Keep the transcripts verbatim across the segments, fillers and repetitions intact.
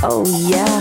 Oh, yeah.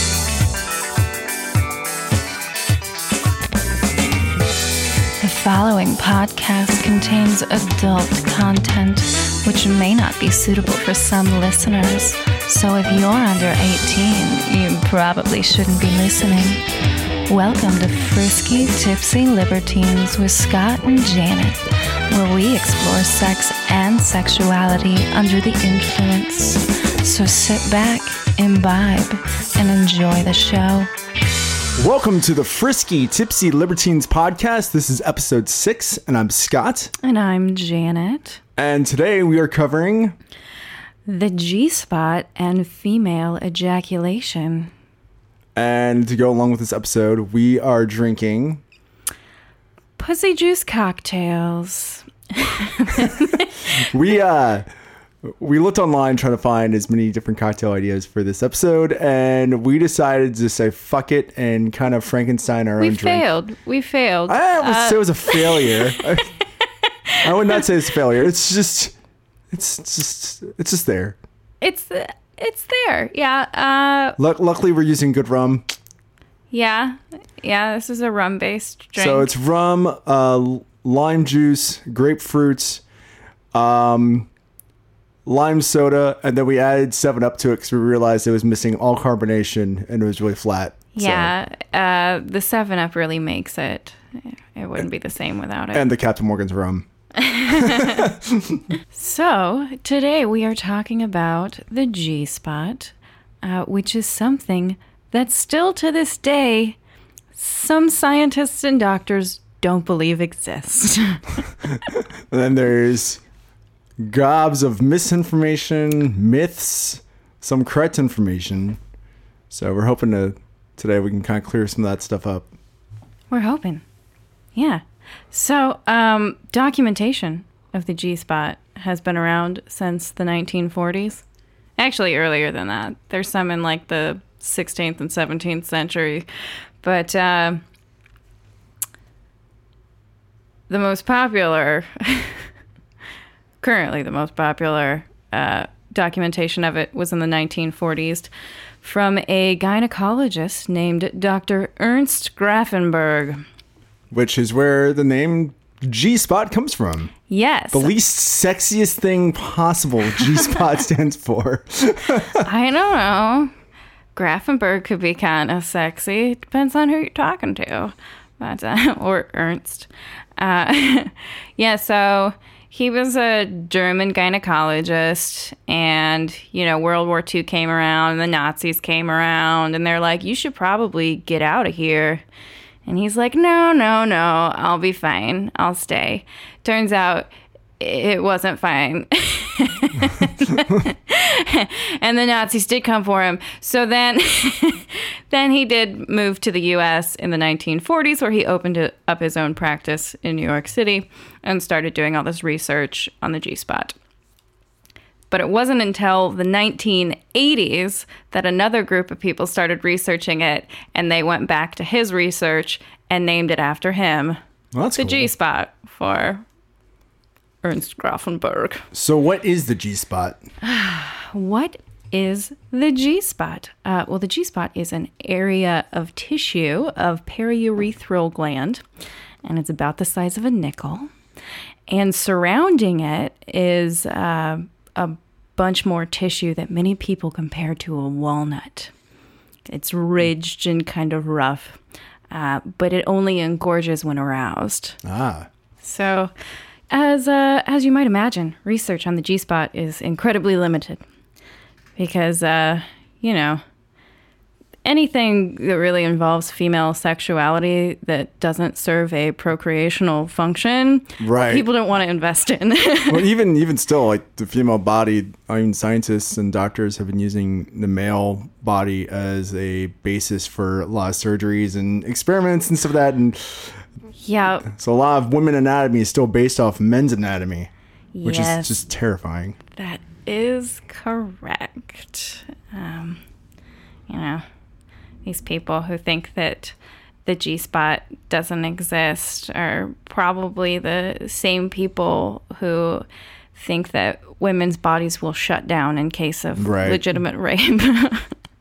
The following podcast contains adult content which may not be suitable for some listeners. So if you're under eighteen, you probably shouldn't be listening. Welcome to Frisky Tipsy Libertines with Scott and Janet, where we explore sex and sexuality under the influence. So sit back, imbibe, and enjoy the show. Welcome to the Frisky Tipsy Libertines podcast. This is episode six, and I'm Scott. And I'm Janet. And today we are covering the G-spot and female ejaculation. And to go along with this episode, we are drinking pussy juice cocktails. we uh we looked online trying to find as many different cocktail ideas for this episode, and we decided to say fuck it and kind of Frankenstein our we own drink. Failed. We failed. I would uh, say it was a failure. I, I would not say it's a failure. It's just, it's just, it's just there. It's it's there. Yeah. Uh, L- luckily, we're using good rum. Yeah. Yeah. This is a rum-based drink. So it's rum, uh, lime juice, grapefruit, um, lime soda, and then we added seven up to it because we realized it was missing all carbonation and it was really flat. Yeah. So. Uh, the seven up really makes it. It wouldn't be the same without it. And the Captain Morgan's rum. So today we are talking about the G-spot, uh, which is something that still to this day some scientists and doctors don't believe exists. And then there's gobs of misinformation, myths, some correct information. So we're hoping to today we can kind of clear some of that stuff up. We're hoping. Yeah. So, um, documentation of the G-spot has been around since the nineteen forties. Actually, earlier than that. There's some in like the sixteenth and seventeenth century. But uh, the most popular, currently the most popular uh, documentation of it was in the nineteen forties from a gynecologist named Doctor Ernst Grafenberg. Which is where the name G-spot comes from. Yes. The least sexiest thing possible G-spot stands for. I don't know. Grafenberg could be kind of sexy. Depends on who you're talking to. But, uh, or Ernst. Uh, yeah, so he was a German gynecologist, and, you know, World War Two came around, and the Nazis came around, and they're like, you should probably get out of here. And he's like, no, no, no, I'll be fine. I'll stay. Turns out it wasn't fine. And the Nazis did come for him. So then then he did move to the U S in the nineteen forties, where he opened up his own practice in New York City and started doing all this research on the G-spot. But it wasn't until the nineteen eighties that another group of people started researching it, and they went back to his research and named it after him. Well, that's the cool. G-spot for Ernst Grafenberg. So what is the G-spot? What is the G-spot? Uh, well, the G-spot is an area of tissue of periurethral gland, and it's about the size of a nickel. And surrounding it is uh, a bunch more tissue that many people compare to a walnut. It's ridged and kind of rough, uh, but it only engorges when aroused. Ah. So, as uh, as you might imagine, research on the G-spot is incredibly limited because, uh, you know, anything that really involves female sexuality that doesn't serve a procreational function, right, people don't want to invest in. Well, even even still, like the female body, I mean, scientists and doctors have been using the male body as a basis for a lot of surgeries and experiments and stuff like that. And yeah, so a lot of women anatomy is still based off men's anatomy, which yes, is just terrifying. That is correct. Um, you know, these people who think that the G-spot doesn't exist are probably the same people who think that women's bodies will shut down in case of right. legitimate rape.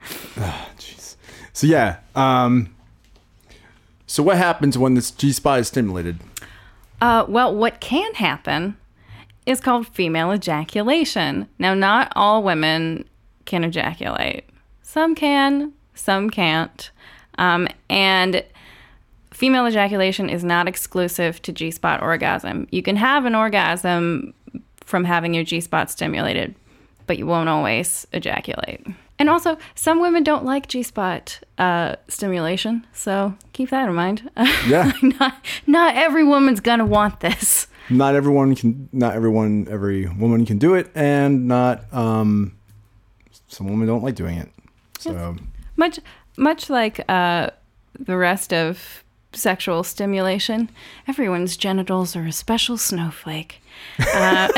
Jeez. So yeah. Um, so what happens when this G spot is stimulated? Uh, well, what can happen is called female ejaculation. Now, not all women can ejaculate. Some can, some can't. Um, and female ejaculation is not exclusive to G-spot orgasm. You can have an orgasm from having your G-spot stimulated, but you won't always ejaculate. And also, some women don't like G-spot uh, stimulation, so keep that in mind. Yeah. not, not every woman's gonna want this. Not everyone can. Not everyone. Every woman can do it, and not. Um, some women don't like doing it. So Yes. Much, much like uh, the rest of sexual stimulation, everyone's genitals are a special snowflake. Uh,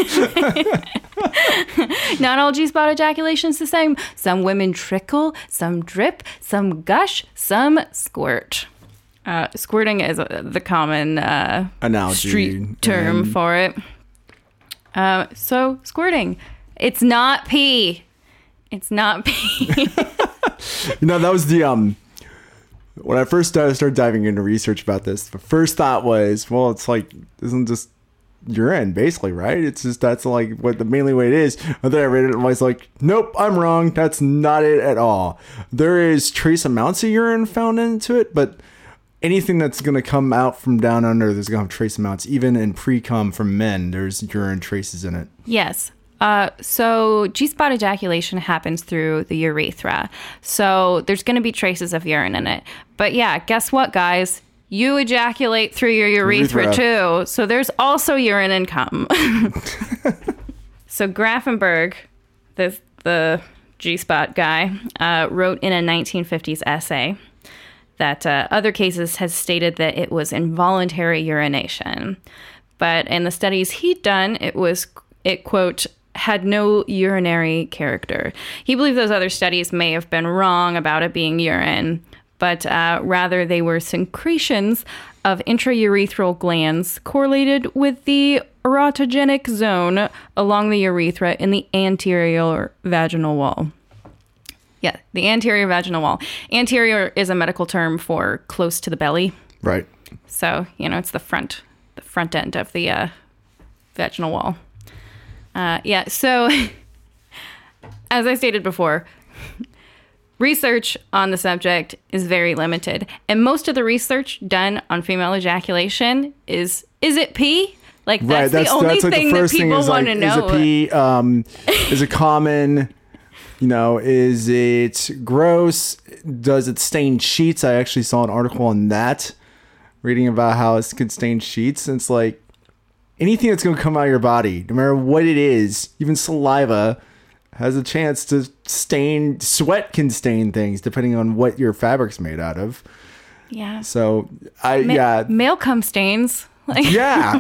not all G-spot ejaculation is the same. Some women trickle, some drip, some gush, some squirt. Uh, squirting is uh, the common uh, Analogy. street term And- for it. Uh, so, squirting. It's not pee. It's not pee. You know, that was the um. When I first started, started diving into research about this, the first thought was, well, it's like, isn't just urine, basically, right? It's just, that's like what the mainly way it is. And then I read it and I was like, nope, I'm wrong. That's not it at all. There is trace amounts of urine found into it, but anything that's going to come out from down under, there's going to have trace amounts. Even in pre-cum from men, there's urine traces in it. Yes. Uh, so G-spot ejaculation happens through the urethra. So there's going to be traces of urine in it. But yeah, guess what, guys? You ejaculate through your urethra, Urethra. too. So there's also urine and cum. So Grafenberg, the, the G-spot guy, uh, wrote in a nineteen fifties essay that uh, other cases has stated that it was involuntary urination. But in the studies he'd done, it was, it quote, had no urinary character. He believed those other studies may have been wrong about it being urine, but uh, rather they were secretions of intraurethral glands correlated with the erotogenic zone along the urethra in the anterior vaginal wall. Yeah, the anterior vaginal wall. Anterior is a medical term for close to the belly. Right. So, you know, it's the front, the front end of the uh, vaginal wall. Uh, yeah, so as I stated before, research on the subject is very limited. And most of the research done on female ejaculation is, is it pee? Like, that's, Right. That's the only that's like thing the that first thing people is want like, to know. is it pee? Um, is it common? You know, is it gross? Does it stain sheets? I actually saw an article on that, reading about how it could stain sheets. And it's like anything that's going to come out of your body, no matter what it is, even saliva, has a chance to stain. Sweat can stain things depending on what your fabric's made out of. Yeah. So I Ma- yeah Male cum stains. Like, yeah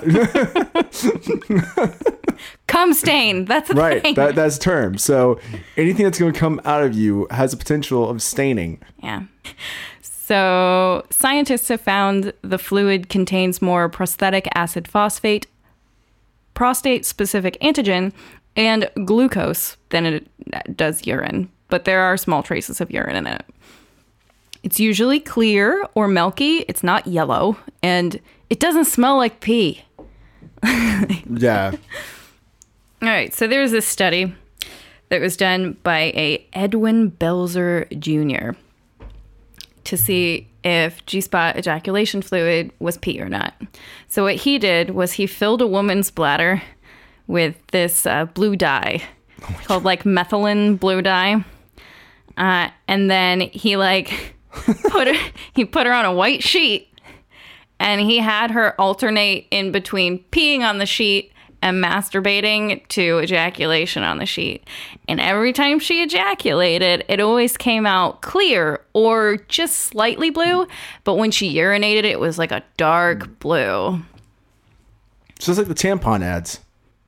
cum stain. That's a right. thing. That that's a term. So anything that's going to come out of you has a potential of staining. Yeah. So scientists have found the fluid contains more prosthetic acid phosphate, prostate-specific antigen, and glucose than it does urine. But there are small traces of urine in it. It's usually clear or milky. It's not yellow. And it doesn't smell like pee. Yeah. All right, so there's this study that was done by a Edwin Belzer Junior to see if G-spot ejaculation fluid was pee or not. So what he did was he filled a woman's bladder with this uh, blue dye called like methylene blue dye, uh, and then he like put her he put her on a white sheet. And he had her alternate in between peeing on the sheet and masturbating to ejaculation on the sheet. And every time she ejaculated, it always came out clear or just slightly blue. But when she urinated, it was like a dark blue. It's just like the tampon ads.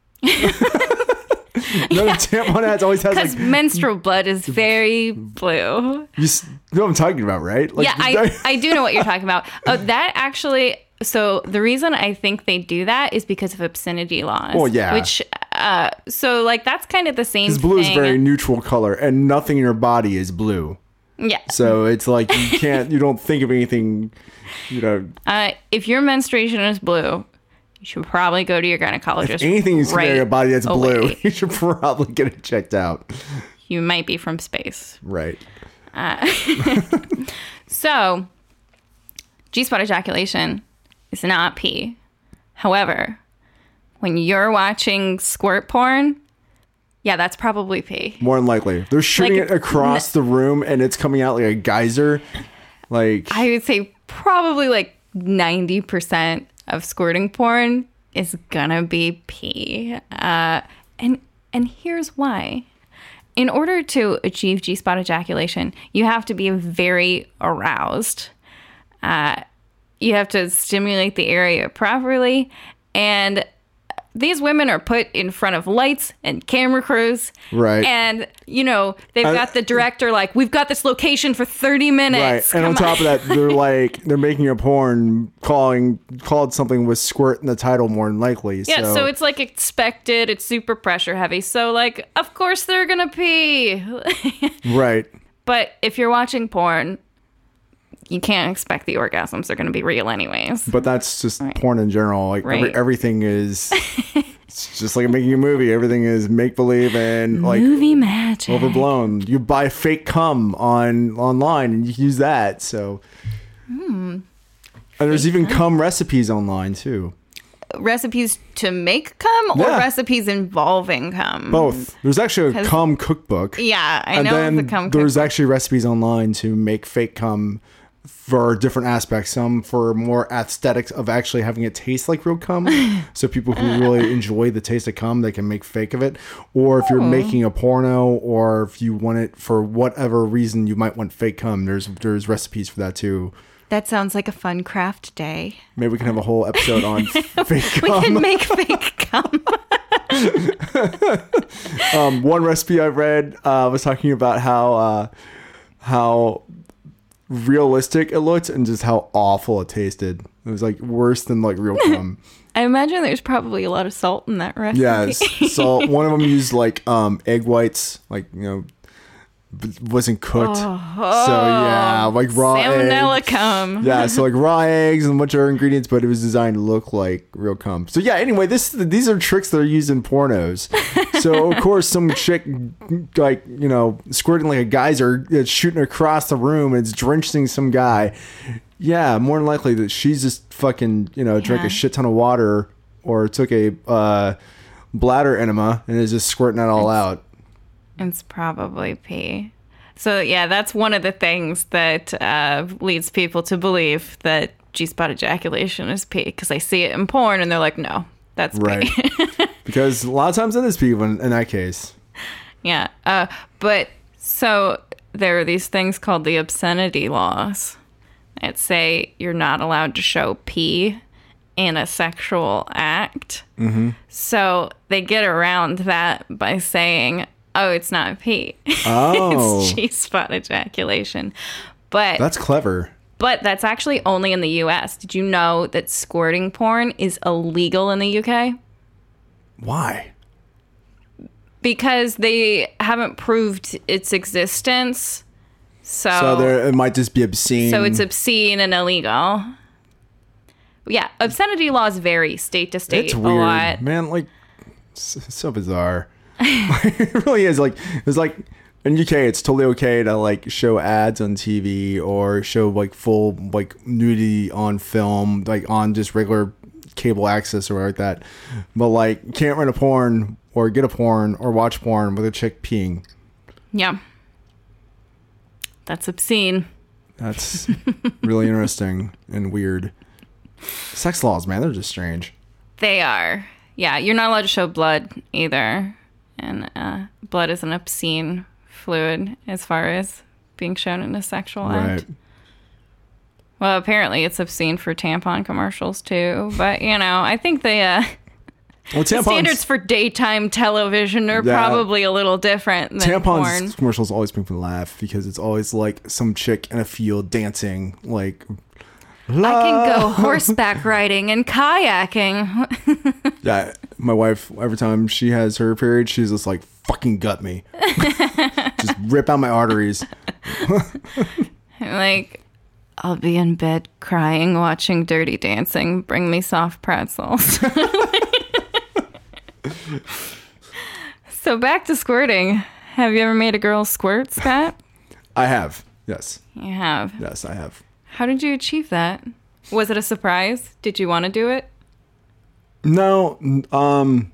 No, the tampon ads always has Because like menstrual blood is very blue. you s- know what I'm talking about, right? Like, Yeah, I, I do know what you're talking about. Oh, that actually... So the reason I think they do that is because of obscenity laws. Well, yeah. Which Uh, so like that's kind of the same. Because blue thing. is a very neutral color, and nothing in your body is blue. Yeah. So it's like you can't, you don't think of anything, you know. Uh, if your menstruation is blue, you should probably go to your gynecologist. If anything is right in your body that's away. blue, you should probably get it checked out. You might be from space. Right. Uh, so, G-spot ejaculation is not pee. However, when you're watching squirt porn, yeah, that's probably pee. More than likely. They're shooting Like, it across the room and it's coming out like a geyser. Like, I would say probably like ninety percent of squirting porn is gonna be pee. Uh, and and here's why. In order to achieve G-spot ejaculation, you have to be very aroused. Uh, you have to stimulate the area properly. And these women are put in front of lights and camera crews. Right. And, you know, they've Uh, got the director like, we've got this location for thirty minutes. right. And on Come top of that, they're like, they're making a porn calling, called something with squirt in the title more than likely. Yeah, so, so it's like expected. It's super pressure heavy. So, like, of course they're going to pee. right. But if you're watching porn, you can't expect the orgasms are going to be real anyways. But that's just Right. porn in general. Like every, Right. everything is, it's just like making a movie. Everything is make believe and like Movie magic. overblown. You buy fake cum on online and you can use that. So, Hmm. and there's even cum recipes online too. Recipes to make cum or Yeah. recipes involving cum? Both. There's actually a Has- cum cookbook. Yeah, I and know then of the cum there's cookbook. actually recipes online to make fake cum for different aspects. Some for more aesthetics of actually having it taste like real cum. So people who really enjoy the taste of cum, they can make fake of it. Or if you're Oh. making a porno, or if you want it for whatever reason, you might want fake cum. There's there's recipes for that too. That sounds like a fun craft day. Maybe we can have a whole episode on fake We cum. can make fake cum. Um, one recipe I read uh, was talking about how uh, how realistic it looked and just how awful it tasted. It was like worse than like real cum. I imagine there's probably a lot of salt in that recipe. Yes. So one of them used like um, egg whites, like you know, b- wasn't cooked. Oh, so yeah, like raw salmonella eggs. cum. Yeah, so like raw eggs and a bunch of other ingredients, but it was designed to look like real cum. So yeah, anyway, this these are tricks that are used in pornos. So of course, some chick like you know squirting like a geyser, it's shooting across the room and it's drenching some guy. Yeah, more than likely that she's just fucking you know drank Yeah. a shit ton of water or took a uh, bladder enema and is just squirting that all out. It's probably pee. So yeah, that's one of the things that uh, leads people to believe that G-spot ejaculation is pee because they see it in porn and they're like, no, that's Right. pee. Because a lot of times it is people in, in that case. Yeah. Uh, but so there are these things called the obscenity laws that say you're not allowed to show pee in a sexual act. Mm-hmm. So they get around that by saying, oh, it's not pee. Oh. It's G-spot ejaculation. But That's clever. but that's actually only in the U S. Did you know that squirting porn is illegal in the U K? Why? Because they haven't proved its existence. So, So there, it might just be obscene. so it's obscene and illegal. Yeah, obscenity laws vary state to state It's a weird, lot. man. Like, it's, it's so bizarre. It really is. Like, it's like in U K, it's totally okay to like show ads on T V or show like full like nudity on film, like on just regular cable access or like that. But like, you can't rent a porn or get a porn or watch porn with a chick peeing. Yeah. That's obscene. That's really interesting and weird. Sex laws, man, they're just strange. They are. Yeah, you're not allowed to show blood either. And uh, blood is an obscene fluid as far as being shown in a sexual Right. act. Well, apparently it's obscene for tampon commercials too. But, you know, I think the, uh, Well, the tampons, standards for daytime television are Yeah. probably a little different than tampons porn. commercials always make me laugh because it's always like some chick in a field dancing like I can go horseback riding and kayaking. Yeah, my wife, every time she has her period, she's just like, fucking gut me. Just rip out my arteries. Like, I'll be in bed crying, watching Dirty Dancing. Bring me soft pretzels. So back to squirting. Have you ever made a girl squirt, Scott? I have. Yes. You have. Yes, I have. How did you achieve that? Was it a surprise? Did you want to do it? No. Um,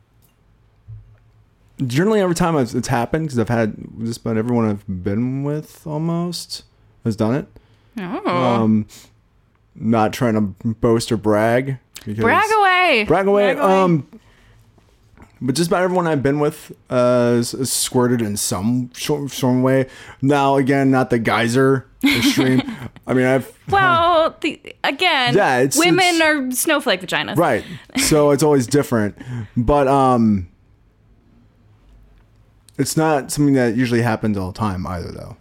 generally, every time it's happened, because I've had just about everyone I've been with almost has done it. Oh. Um, not trying to boast or brag. Brag away. Brag away. Brag away. Um, but just about everyone I've been with uh, is, is squirted in some short, short way. Now, again, not the geyser extreme. I mean, I've... Well, the, again, Yeah, it's- women it's- are snowflake vaginas. Right. So it's always different. But um, it's not something that usually happens all the time either, though.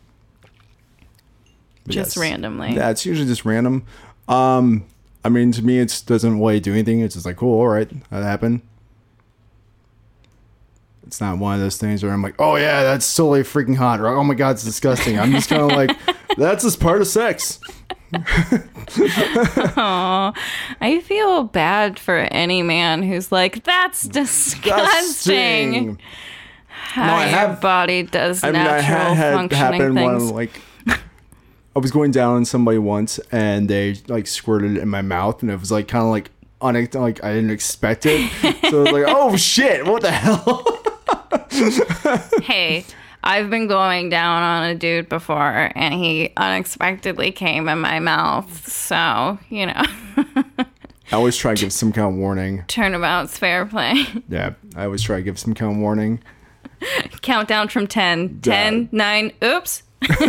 But Just yes. randomly. Yeah, it's usually just random. Um, I mean, to me, it doesn't really do anything. It's just like, cool, all right, that happened. It's not one of those things where I'm like, oh yeah, that's totally freaking hot, or oh my god, it's disgusting. I'm just kind of like, that's just part of sex. Aw, I feel bad for any man who's like, that's disgusting. Disgusting. How No, I your have- body does I mean, I natural had, had functioning happened things. when like I was going down on somebody once, and they like squirted in my mouth, and it was like kind of like unex- like I didn't expect it. So I was like, oh shit, what the hell? Hey, I've been going down on a dude before, and he unexpectedly came in my mouth. So, you know, I always try to give some kind of warning. turnabout's fair play. Yeah, I always try to give some kind of warning. Countdown from ten. ten, nine, oops.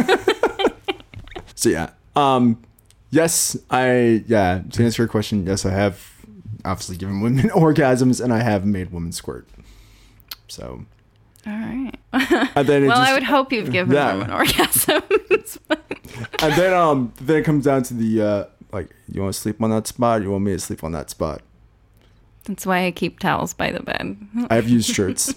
So yeah, um, yes, I yeah. To answer your question, yes, I have obviously given women orgasms, and I have made women squirt. So, All right. and then it Well, just, I would hope you've given Yeah. women orgasms. and then um, then it comes down to the uh, like, you want to sleep on that spot? You want me to sleep on that spot? That's why I keep towels by the bed. I've used shirts.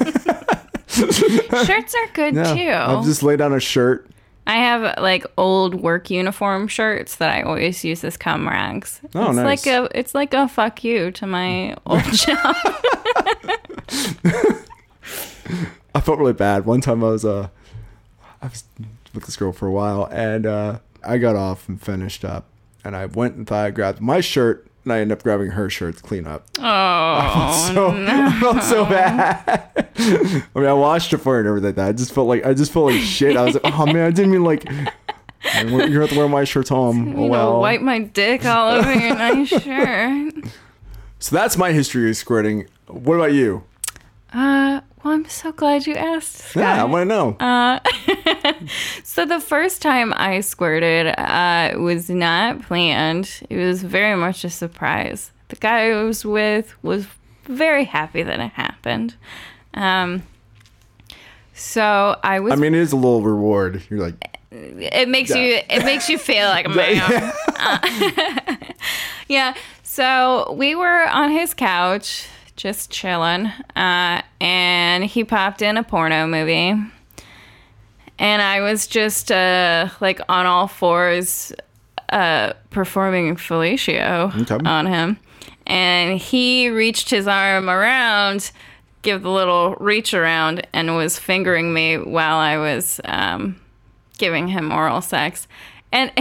Shirts are good Yeah, too. I've just laid down a shirt. I have like old work uniform shirts that I always use as cum rags. Oh, it's nice. like a it's like a fuck you to my old job. I felt really bad. One time I was uh, I was with this girl for a while, and uh, I got off and finished up, and I went and thought I grabbed my shirt, and I ended up grabbing her shirt to clean up. Oh, So I felt so bad. I mean, I washed it for her and everything like that. I just felt like I just felt like shit. I was like, oh man, I didn't mean like. You're gonna have to wear my shirt home. Oh you know, well. wipe my dick all over your nice shirt. So that's my history of squirting. What about you? Uh, well, I'm so glad you asked, Scott. Yeah, I want to know. Uh, so the first time I squirted uh, was not planned. It was very much a surprise. The guy I was with was very happy that it happened. Um, so I was. I mean, it is a little reward. You're like, it makes Yeah. you. It makes you feel like a man. Uh, yeah. So we were on his couch, just chilling, uh, and he popped in a porno movie. And I was just uh, like on all fours uh, performing fellatio Okay. on him. And he reached his arm around, give the little reach around, and was fingering me while I was um, giving him oral sex. And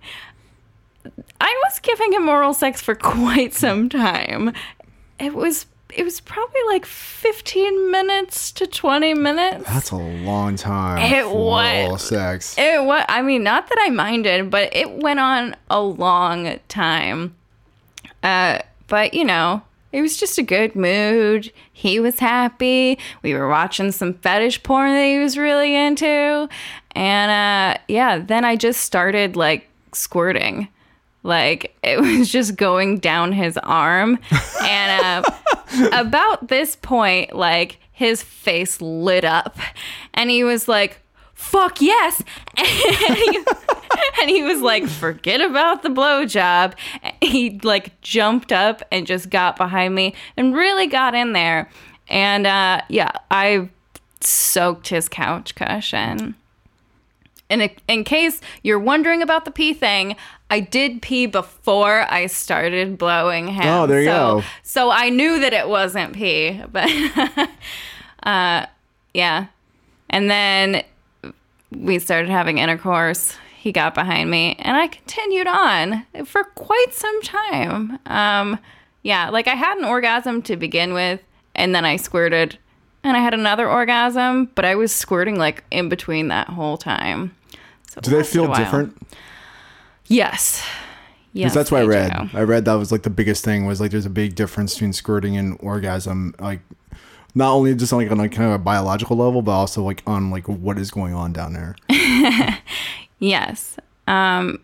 I was giving him oral sex for quite some time. It was it was probably like fifteen minutes to twenty minutes. that's a long time It for was- oral sex. It was, I mean, not that I minded, but it went on a long time. Uh, but, you know, it was just a good mood. He was happy. We were watching some fetish porn that he was really into. And, uh, yeah, then I just started, like, squirting. Like, it was just going down his arm. And uh, about this point, like, his face lit up. And he was like, fuck yes. And he, And he was like, forget about the blowjob. He like jumped up and just got behind me and really got in there. And uh, yeah, I soaked his couch cushion. And in, in case you're wondering about the pee thing, I did pee before I started blowing him. Oh, there you so, go. So I knew that it wasn't pee. But uh, yeah. And then we started having intercourse. He got behind me, and I continued on for quite some time. Um, yeah, like I had an orgasm to begin with, and then I squirted, and I had another orgasm, but I was squirting like in between that whole time. So Do they feel different? Yes. Yes. Because that's what I they read. do. I read that was like the biggest thing was like there's a big difference between squirting and orgasm. Like not only just like on like kind of a biological level, but also like on like what is going on down there. Yes. Um,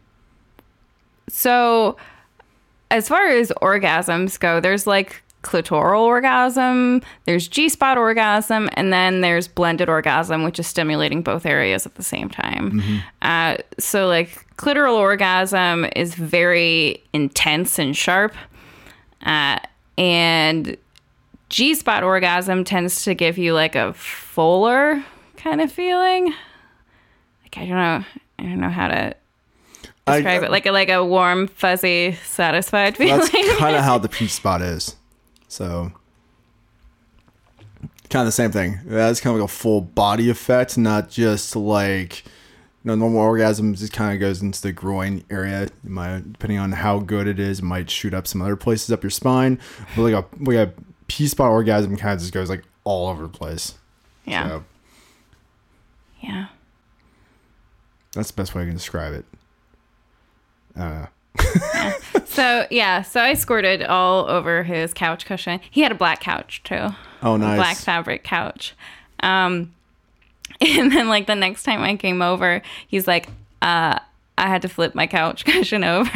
so as far as orgasms go, there's like clitoral orgasm, there's G-spot orgasm, and then there's blended orgasm, which is stimulating both areas at the same time. Mm-hmm. Uh, so like clitoral orgasm is very intense and sharp. Uh, and G-spot orgasm tends to give you like a fuller kind of feeling. Like, I don't know. I don't know how to describe I, it. Like a, like a warm, fuzzy, satisfied feeling. That's kind of how the P spot is. So, kind of the same thing. That's kind of like a full body effect, not just like, you know, normal orgasms just kind of goes into the groin area. It might, depending on how good it is, it might shoot up some other places up your spine. But like a, like a P spot orgasm kind of just goes like all over the place. Yeah. So, yeah. that's the best way I can describe it. Uh, yeah. So, yeah. So I squirted all over his couch cushion. He had a black couch, too. oh, nice. A black fabric couch. Um, and then, like, the next time I came over, he's like, uh, I had to flip my couch cushion over.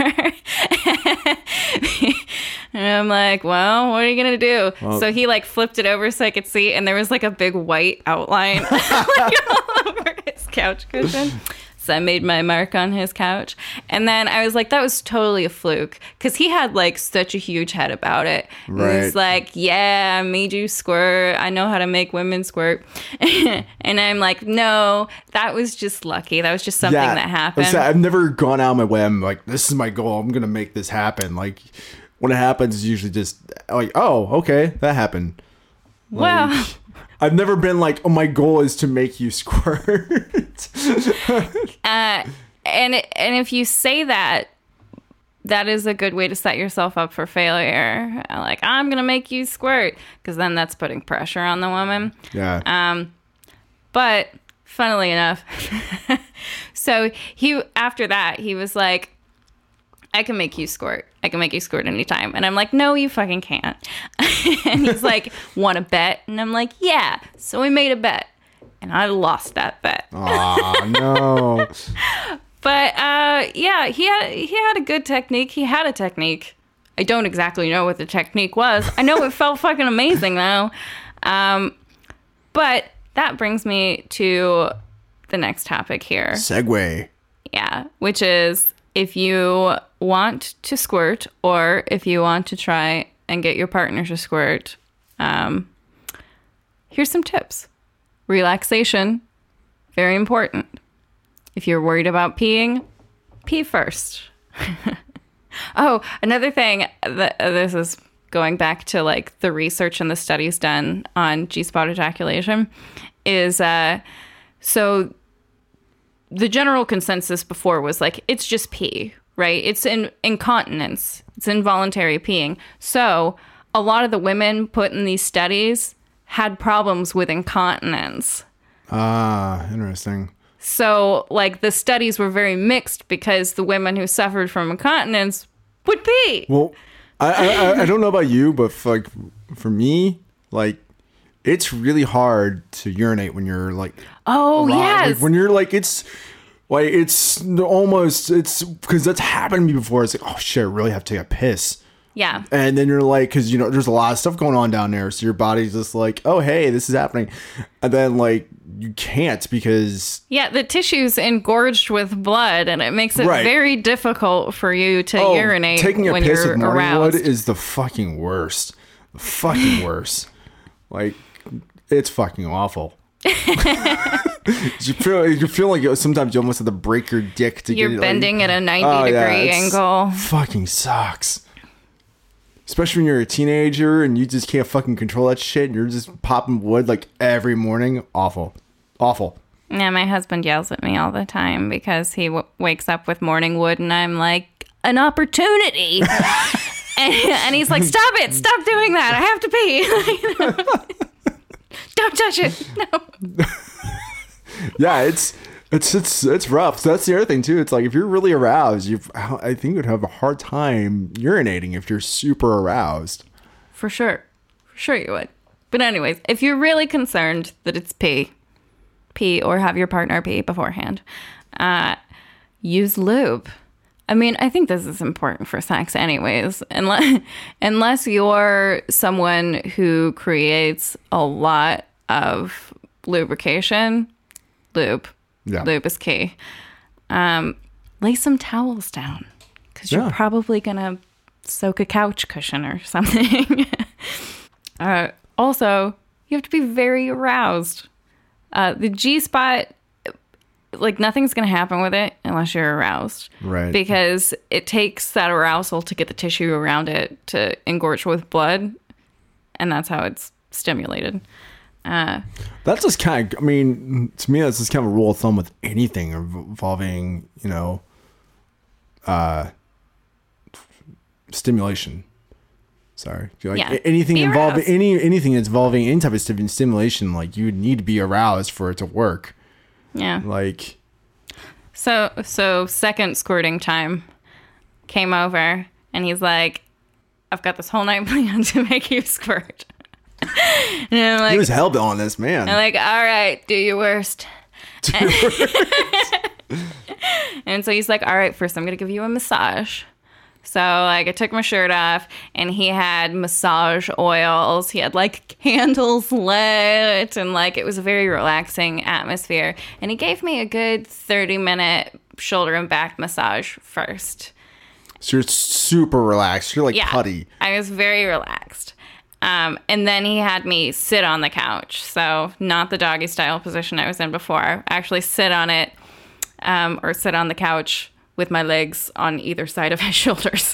And I'm like, well, what are you going to do? Well, so he, like, flipped it over so I could see, and there was, like, a big white outline like, all over his couch cushion. So I made my mark on his couch. And then I was like, that was totally a fluke. Because he had like such a huge head about it. Right. He was like, yeah, I made you squirt. I know how to make women squirt. And I'm like, no, that was just lucky. That was just something yeah, that happened. I've never gone out of my way. I'm like, this is my goal. I'm going to make this happen. Like when it happens, it's usually just like, oh, okay, that happened. Like, well... I've never been like, oh, my goal is to make you squirt. uh, and and if you say that, that is a good way to set yourself up for failure. Like, I'm going to make you squirt. Because then that's putting pressure on the woman. Yeah. Um, but funnily enough, so he after that, he was like, I can make you squirt. I can make you squirt anytime. And I'm like, no, you fucking can't. And he's like, want to bet? And I'm like, yeah. So we made a bet. And I lost that bet. Aw, no. But uh, yeah, he had, he had a good technique. He had a technique. I don't exactly know what the technique was. I know it felt fucking amazing, though. Um, but that brings me to the next topic here. Segue. Yeah, which is... if you want to squirt or if you want to try and get your partner to squirt, um, here's some tips. Relaxation, very important. If you're worried about peeing, pee first. Oh, another thing, that, this is going back to like the research and the studies done on G-spot ejaculation, is uh, so... the general consensus before was like, it's just pee, right? It's in incontinence. It's involuntary peeing. So a lot of the women put in these studies had problems with incontinence. Ah, interesting. So like the studies were very mixed because the women who suffered from incontinence would pee. Well, I I, I don't know about you, but for, like for me, like it's really hard to urinate when you're like, oh around. yes, like, when you're like, it's like it's almost it's because that's happened to me before. It's like, oh shit, I really have to take a piss. Yeah, and then you're like, because you know there's a lot of stuff going on down there, so your body's just like, oh hey, this is happening, and then like you can't because Yeah, the tissue's engorged with blood, and it makes it Right. very difficult for you to oh, urinate taking a when piss you're with morning aroused. wood is the fucking worst. The fucking worst. Like, it's fucking awful. you feel you feel like you, sometimes you almost have to break your dick to You're get it. bending like, at a ninety oh, yeah, degree it's angle. Fucking sucks. Especially when you're a teenager and you just can't fucking control that shit and you're just popping wood like every morning. Awful. Awful. Yeah, my husband yells at me all the time because he w- wakes up with morning wood, and I'm like, an opportunity. and, and he's like, stop it. Stop doing that. I have to pee. Don't touch it. No. Yeah, it's it's it's it's rough. So that's the other thing too. It's like if you're really aroused, you I think you'd have a hard time urinating if you're super aroused. For sure. For sure you would. But anyways, if you're really concerned that it's pee, pee or have your partner pee beforehand, uh, use lube. I mean, I think this is important for sex anyways. Unless, unless you're someone who creates a lot of lubrication, lube. Yeah. Lube is key. Um, lay some towels down because you're Yeah. probably going to soak a couch cushion or something. uh, also, you have to be very aroused. Uh, the G-spot, like nothing's going to happen with it unless you're aroused. Right. Because it takes that arousal to get the tissue around it to engorge with blood. And that's how it's stimulated. Uh, That's just kind of, I mean, to me, that's just kind of a rule of thumb with anything involving, you know, uh, stimulation. Sorry. Like Yeah. anything Be involving aroused. any anything that's involving any type of stim- stimulation, like you would need to be aroused for it to work. yeah. Like, So, so second squirting time came over and he's like, I've got this whole night planned to make you squirt. And I'm like, he was hell bent on this, man. I'm like, all right, do your worst. And so he's like, all right, first I'm going to give you a massage. So like I took my shirt off and he had massage oils. He had like candles lit and like it was a very relaxing atmosphere. And he gave me a good thirty minute shoulder and back massage first. So you're super relaxed. You're like Yeah, putty. I was very relaxed. Um, and then he had me sit on the couch. So not the doggy style position I was in before. Actually sit on it um, or sit on the couch with my legs on either side of his shoulders.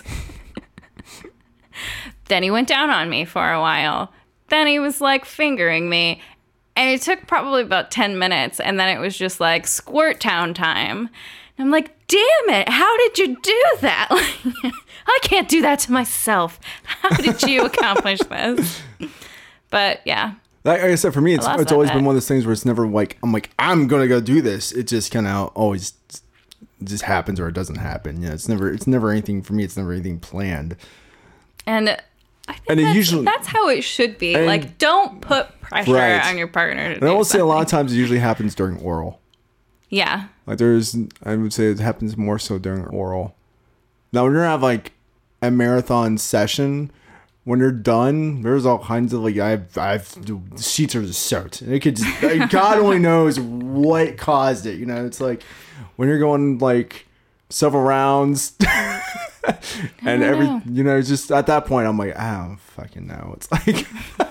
Then he went down on me for a while. Then he was like fingering me. And it took probably about ten minutes. And then it was just like squirt town time. And I'm like, damn it, how did you do that? I can't do that to myself. How did you accomplish this? But yeah. Like I said, for me, it's lost it's that always bet. been one of those things where it's never like I'm like I'm gonna go do this. It just kind of always just happens or it doesn't happen. Yeah, it's never it's never anything for me. It's never anything planned. And I think And it that's, usually- that's how it should be. And- Like, don't put pressure Right. on your partner. To And I do will say a lot of something. times it usually happens during oral. Yeah. Like there's, I would say it happens more so during oral. Now when you're have like a marathon session, when you're done, there's all kinds of like I've I've the sheets are just soaked, and it could just like, God only knows what caused it. You know, it's like when you're going like several rounds, and every know. you know, just at that point I'm like I don't fucking know. It's like.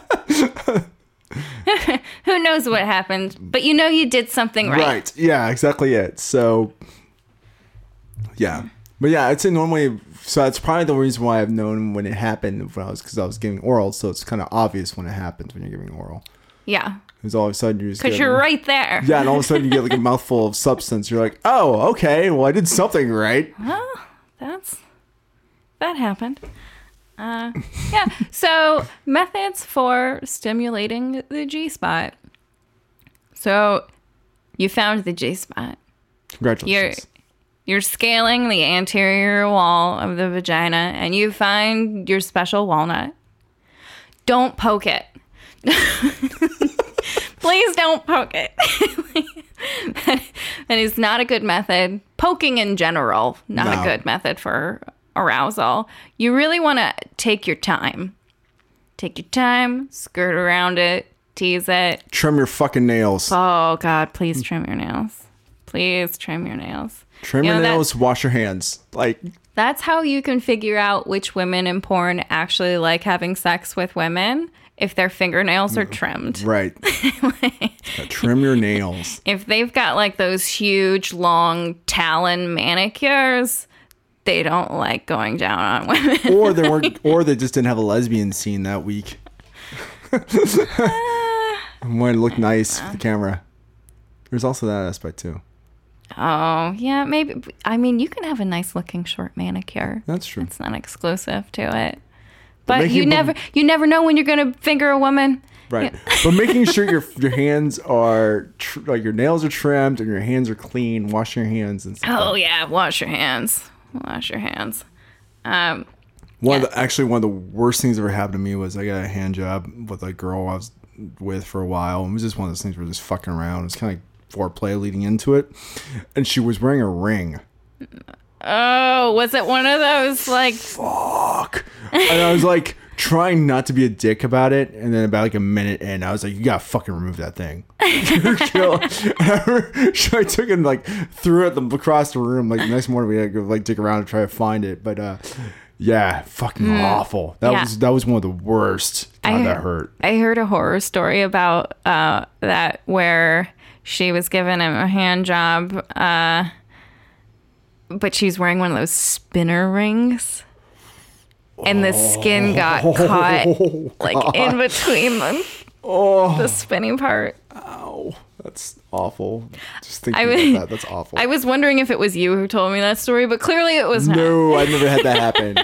Who knows what happened? But you know you did something right. Right. Yeah, exactly it. So, yeah. But yeah, I'd say normally, so that's probably the reason why I've known when it happened when I was, because I was giving oral. So it's kind of obvious when it happens when you're giving oral. Yeah. Because all of a sudden you just Because get- you're right there. Yeah, and all of a sudden you get like a mouthful of substance. You're like, oh, okay, well I did something right. Well, that's, that happened. Uh, yeah. So methods for stimulating the G-spot. So you found the G-spot. You're Congratulations. you're scaling the anterior wall of the vagina and you find your special walnut. Don't poke it. Please don't poke it. that, that is not a good method. Poking in general, not No. a good method for arousal. You really want to take your time. Take your time, skirt around it, tease it. Trim your fucking nails. Oh, God, please trim your nails. Please trim your nails. Trim You your know, nails, wash your hands. Like, That's how you can figure out which women in porn actually like having sex with women, if their fingernails are trimmed. right. Trim your nails. If they've got like those huge, long talon manicures, they don't like going down on women. Or they weren't, or they just didn't have a lesbian scene that week. Wanted to look nice for the camera. There's also that aspect too. Oh, yeah, maybe. I mean, you can have a nice looking short manicure. That's true. It's not exclusive to it. But, making- you never you never know when you're going to finger a woman. Right. Yeah. But making sure your your hands are tr- like your nails are trimmed and your hands are clean, wash your hands and stuff. Oh, yeah, wash your hands. Wash your hands. Um, One yeah. of the, actually one of the worst things that ever happened to me was I got a hand job with a girl I was with for a while. It was just one of those things where we're just fucking around. It was kind of like foreplay leading into it, and she was wearing a ring. Oh, was it one of those like Fuck. And I was like trying not to be a dick about it, and then about like a minute in, I was like, "You gotta fucking remove that thing." You're kill- so I took it and like threw it across the room. Like the next morning, we had to go like dig around and try to find it. But uh, yeah, fucking awful. That Yeah. was that was one of the worst. God, I that heard- hurt. I heard a horror story about uh, that where she was giving him a hand job, uh, but she's wearing one of those spinner rings, and the skin got caught Oh, like in between the, oh, the spinning part. ow, that's awful. Just thinking I about was- that, that's awful. I was wondering if it was you who told me that story, but clearly it was not. No, I never had that happen.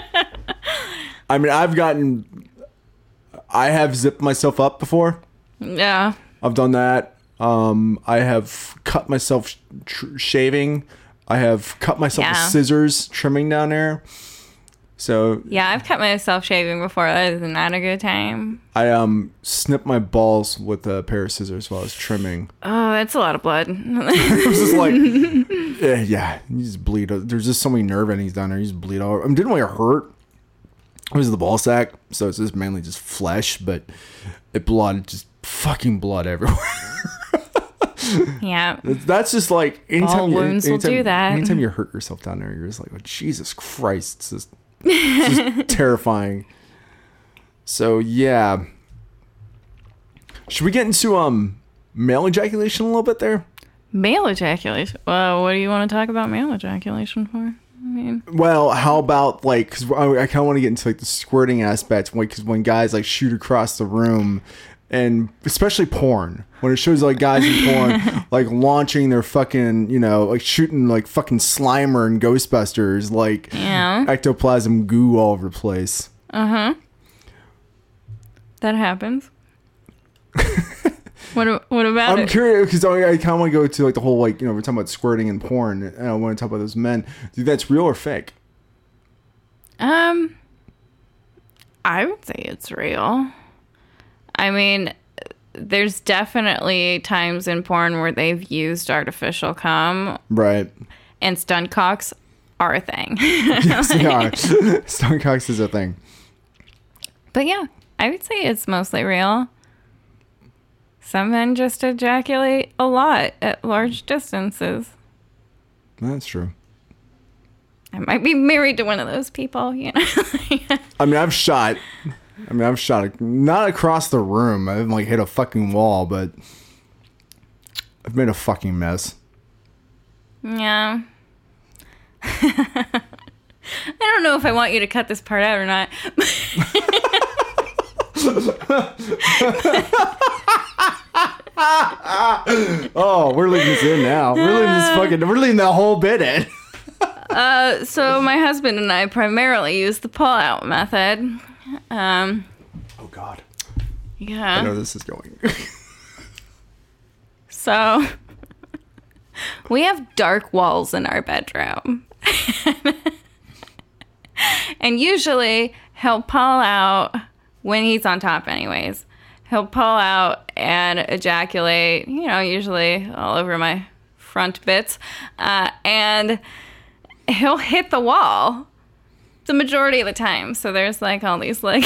I mean, I've gotten, I have zipped myself up before. Yeah. I've done that. Um, I have cut myself sh- tr- shaving. I have cut myself Yeah. with scissors trimming down there. So Yeah, I've cut myself shaving before. That is not a good time. I um snipped my balls with a pair of scissors while I was trimming. Oh, that's a lot of blood. It was just like, yeah, yeah, you just bleed. There's just so many nerve endings down there. You just bleed all over. I mean, it didn't really hurt. It was the ball sack, so it's just mainly just flesh, but it blood, just fucking blood everywhere. Yeah. That's just like anytime, Ball you- wounds will anytime, do that. Anytime you hurt yourself down there, you're just like, oh, Jesus Christ, it's just, it's just terrifying. So yeah, should we get into um male ejaculation a little bit there? Male ejaculation. Well, what do you want to talk about male ejaculation for? I mean, Well, how about like, because I, I kind of want to get into like the squirting aspect, because when guys like shoot across the room, and especially porn, when it shows like guys in porn like launching their fucking, you know, like shooting like fucking Slimer and Ghostbusters, like yeah. ectoplasm goo all over the place. Uh huh. That happens. what? a- What about I'm it? curious because I, I kind of want to go to like the whole like, you know, we're talking about squirting and porn, and I want to talk about those men. Do you think that's real or fake? Um, I would say it's real. I mean, there's definitely times in porn where they've used artificial cum, Right. and stunt cocks are a thing. Yes, they are. Stone cocks is a thing. But yeah, I would say it's mostly real. Some men just ejaculate a lot at large distances. That's true. I might be married to one of those people, you know. I mean, I've shot. I mean, I've shot not across the room. I haven't like hit a fucking wall, but I've made a fucking mess. Yeah. I don't know if I want you to cut this part out or not. Oh, we're leaving this in now. We're leaving this fucking. We're leaving that whole bit in. Uh, so my husband and I primarily use the pull-out method. Um, Oh God, I yeah. know this is going. So we have dark walls in our bedroom. And usually he'll pull out when he's on top anyways. He'll pull out and ejaculate, you know, usually all over my front bits. Uh, and he'll hit the wall. the majority of the time. So there's like all these like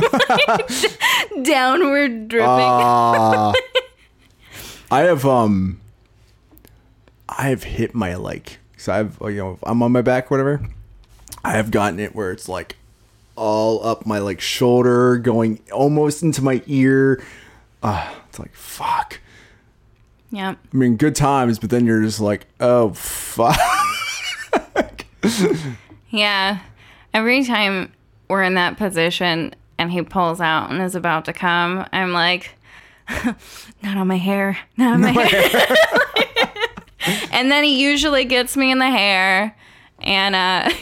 downward dripping. Uh, I have um, I have hit my like, so I've you know I'm on my back, whatever. I have gotten it where it's like all up my like shoulder, going almost into my ear. Uh, it's like fuck. Yeah. I mean, good times, but then you're just like, oh fuck. Yeah. Every time we're in that position and he pulls out and is about to come, I'm like, not on my hair, not on my hair. And then he usually gets me in the hair, and uh,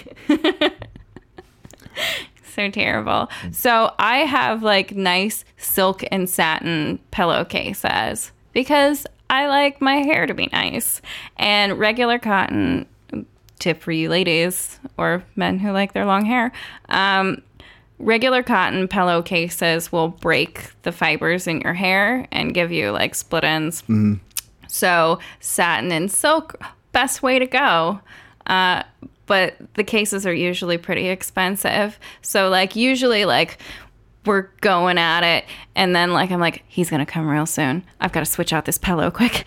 so terrible. So I have like nice silk and satin pillowcases because I like my hair to be nice, and regular cotton. Tip for you ladies or men who like their long hair. Um, regular cotton pillowcases will break the fibers in your hair and give you like split ends. Mm-hmm. So satin and silk, best way to go. Uh, but the cases are usually pretty expensive. So like usually like we're going at it, and then like I'm like, he's gonna come real soon. I've got to switch out this pillow quick.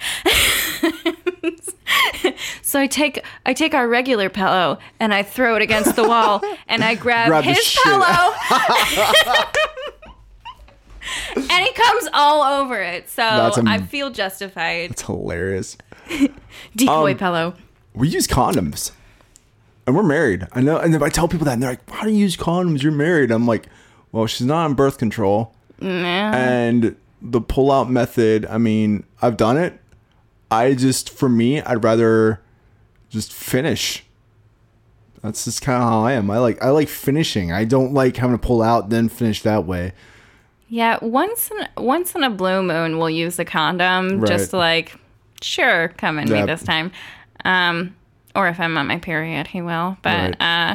So I take I take our regular pillow and I throw it against the wall, and I grab, grab his pillow. And he comes all over it. So a, I feel justified. That's hilarious. Decoy um, pillow. We use condoms. And we're married. I know. And if I tell people that, and they're like, why do you use condoms? You're married. I'm like, well, she's not on birth control. Yeah. And the pull-out method, I mean, I've done it. I just, for me, I'd rather just finish. That's just kind of how I am. I like I like finishing. I don't like having to pull out then finish that way. Yeah, once in, once in a blue moon, we'll use a condom. Right. Just like, sure, come in Yep. me this time. Um, or if I'm on my period, he will. But, Right. uh,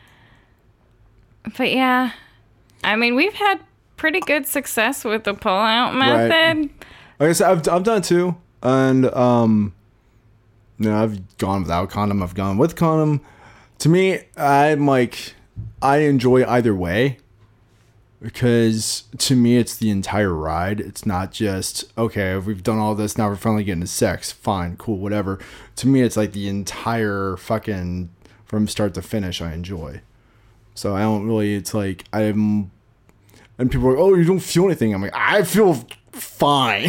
but yeah, I mean, we've had pretty good success with the pull-out method. Right. Like I said, I've, I've done it too. And, um, you know, I've gone without condom. I've gone with condom. To me, I'm like, I enjoy either way. Because to me, it's the entire ride. It's not just, okay, we've done all this, now we're finally getting to sex. Fine, cool, whatever. To me, it's like the entire fucking, from start to finish, I enjoy. So I don't really, it's like, I'm, and people are like, oh, you don't feel anything. I'm like, I feel fine.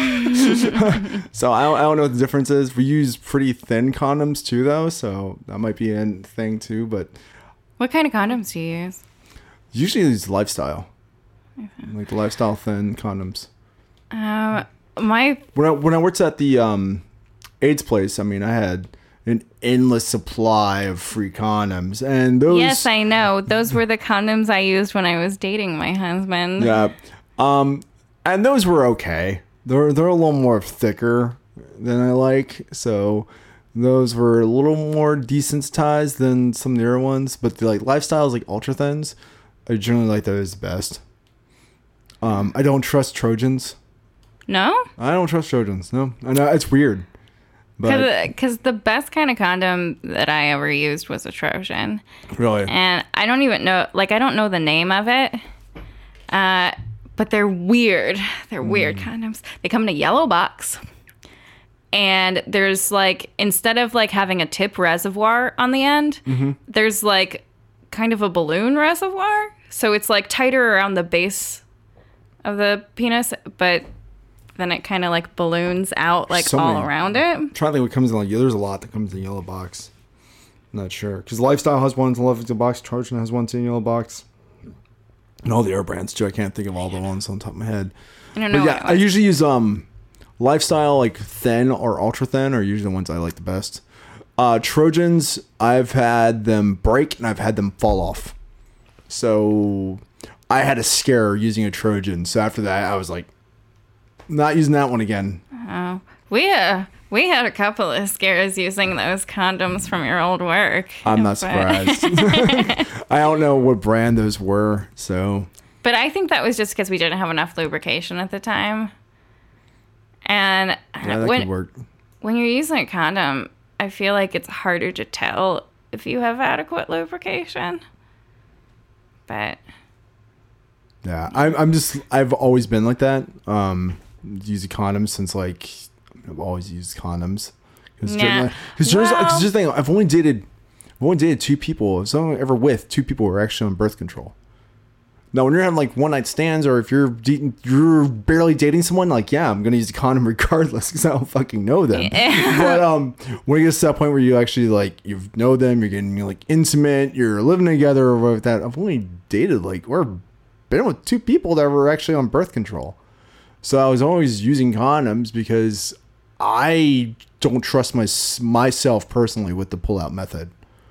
So I don't, I don't know what the difference is. We use pretty thin condoms too, though. So that might be a thing too. But What kind of condoms do you use? usually it's lifestyle. Mm-hmm. Like lifestyle thin condoms. Uh, my When I, when I worked at the um, AIDS place, I mean, I had an endless supply of free condoms. And those... Yes, I know. Those were the condoms I used when I was dating my husband. Yeah. Um, and those were okay. They're, they're a little more thicker than I like. So those were a little more desensitized than some of the other ones. But the like lifestyles, like ultra thins, I generally like those the best. Um, I don't trust Trojans. No? I don't trust Trojans. No, I know it's weird. Because the best kind of condom that I ever used was a Trojan. Really? And I don't even know, like, I don't know the name of it. Uh, but they're weird. They're mm. weird condoms. They come in a yellow box. And there's, like, instead of, like, having a tip reservoir on the end, mm-hmm. there's, like, kind of a balloon reservoir. So it's, like, tighter around the base of the penis, but then it kind of like balloons out like so all many, around it. I'm trying to think what comes in like, there's a lot that comes in the yellow box. I'm not sure. Because Lifestyle has one in the yellow box, Trojan has one in the yellow box. And all the other brands too. I can't think of all the ones on top of my head. I don't know. But yeah, I usually use um Lifestyle like thin or ultra thin are usually the ones I like the best. Uh, Trojans, I've had them break and I've had them fall off. So I had a scare using a Trojan. So after that, I was like, not using that one again. Oh, we uh, we had a couple of scares using those condoms from your old work. I'm not surprised. I don't know what brand those were, so. But I think that was just because we didn't have enough lubrication at the time. And yeah, that when, could work. when you're using a condom, I feel like it's harder to tell if you have adequate lubrication. but Yeah, I'm. I'm just. I've always been like that. Um, using condoms since like I've always used condoms. Because Yeah. there's, Well- cause just thing. I've only dated. I've only dated two people. I was only ever with two people who were actually on birth control. Now, when you're having like one night stands, or if you're dating, you're barely dating someone, like yeah, I'm gonna use a condom regardless because I don't fucking know them. Yeah. But um, when it gets to that point where you actually like you know them, you're getting like intimate, you're living together or whatever like that. I've only dated like or been with two people that were actually on birth control. So I was always using condoms because I don't trust my myself personally with the pull-out method.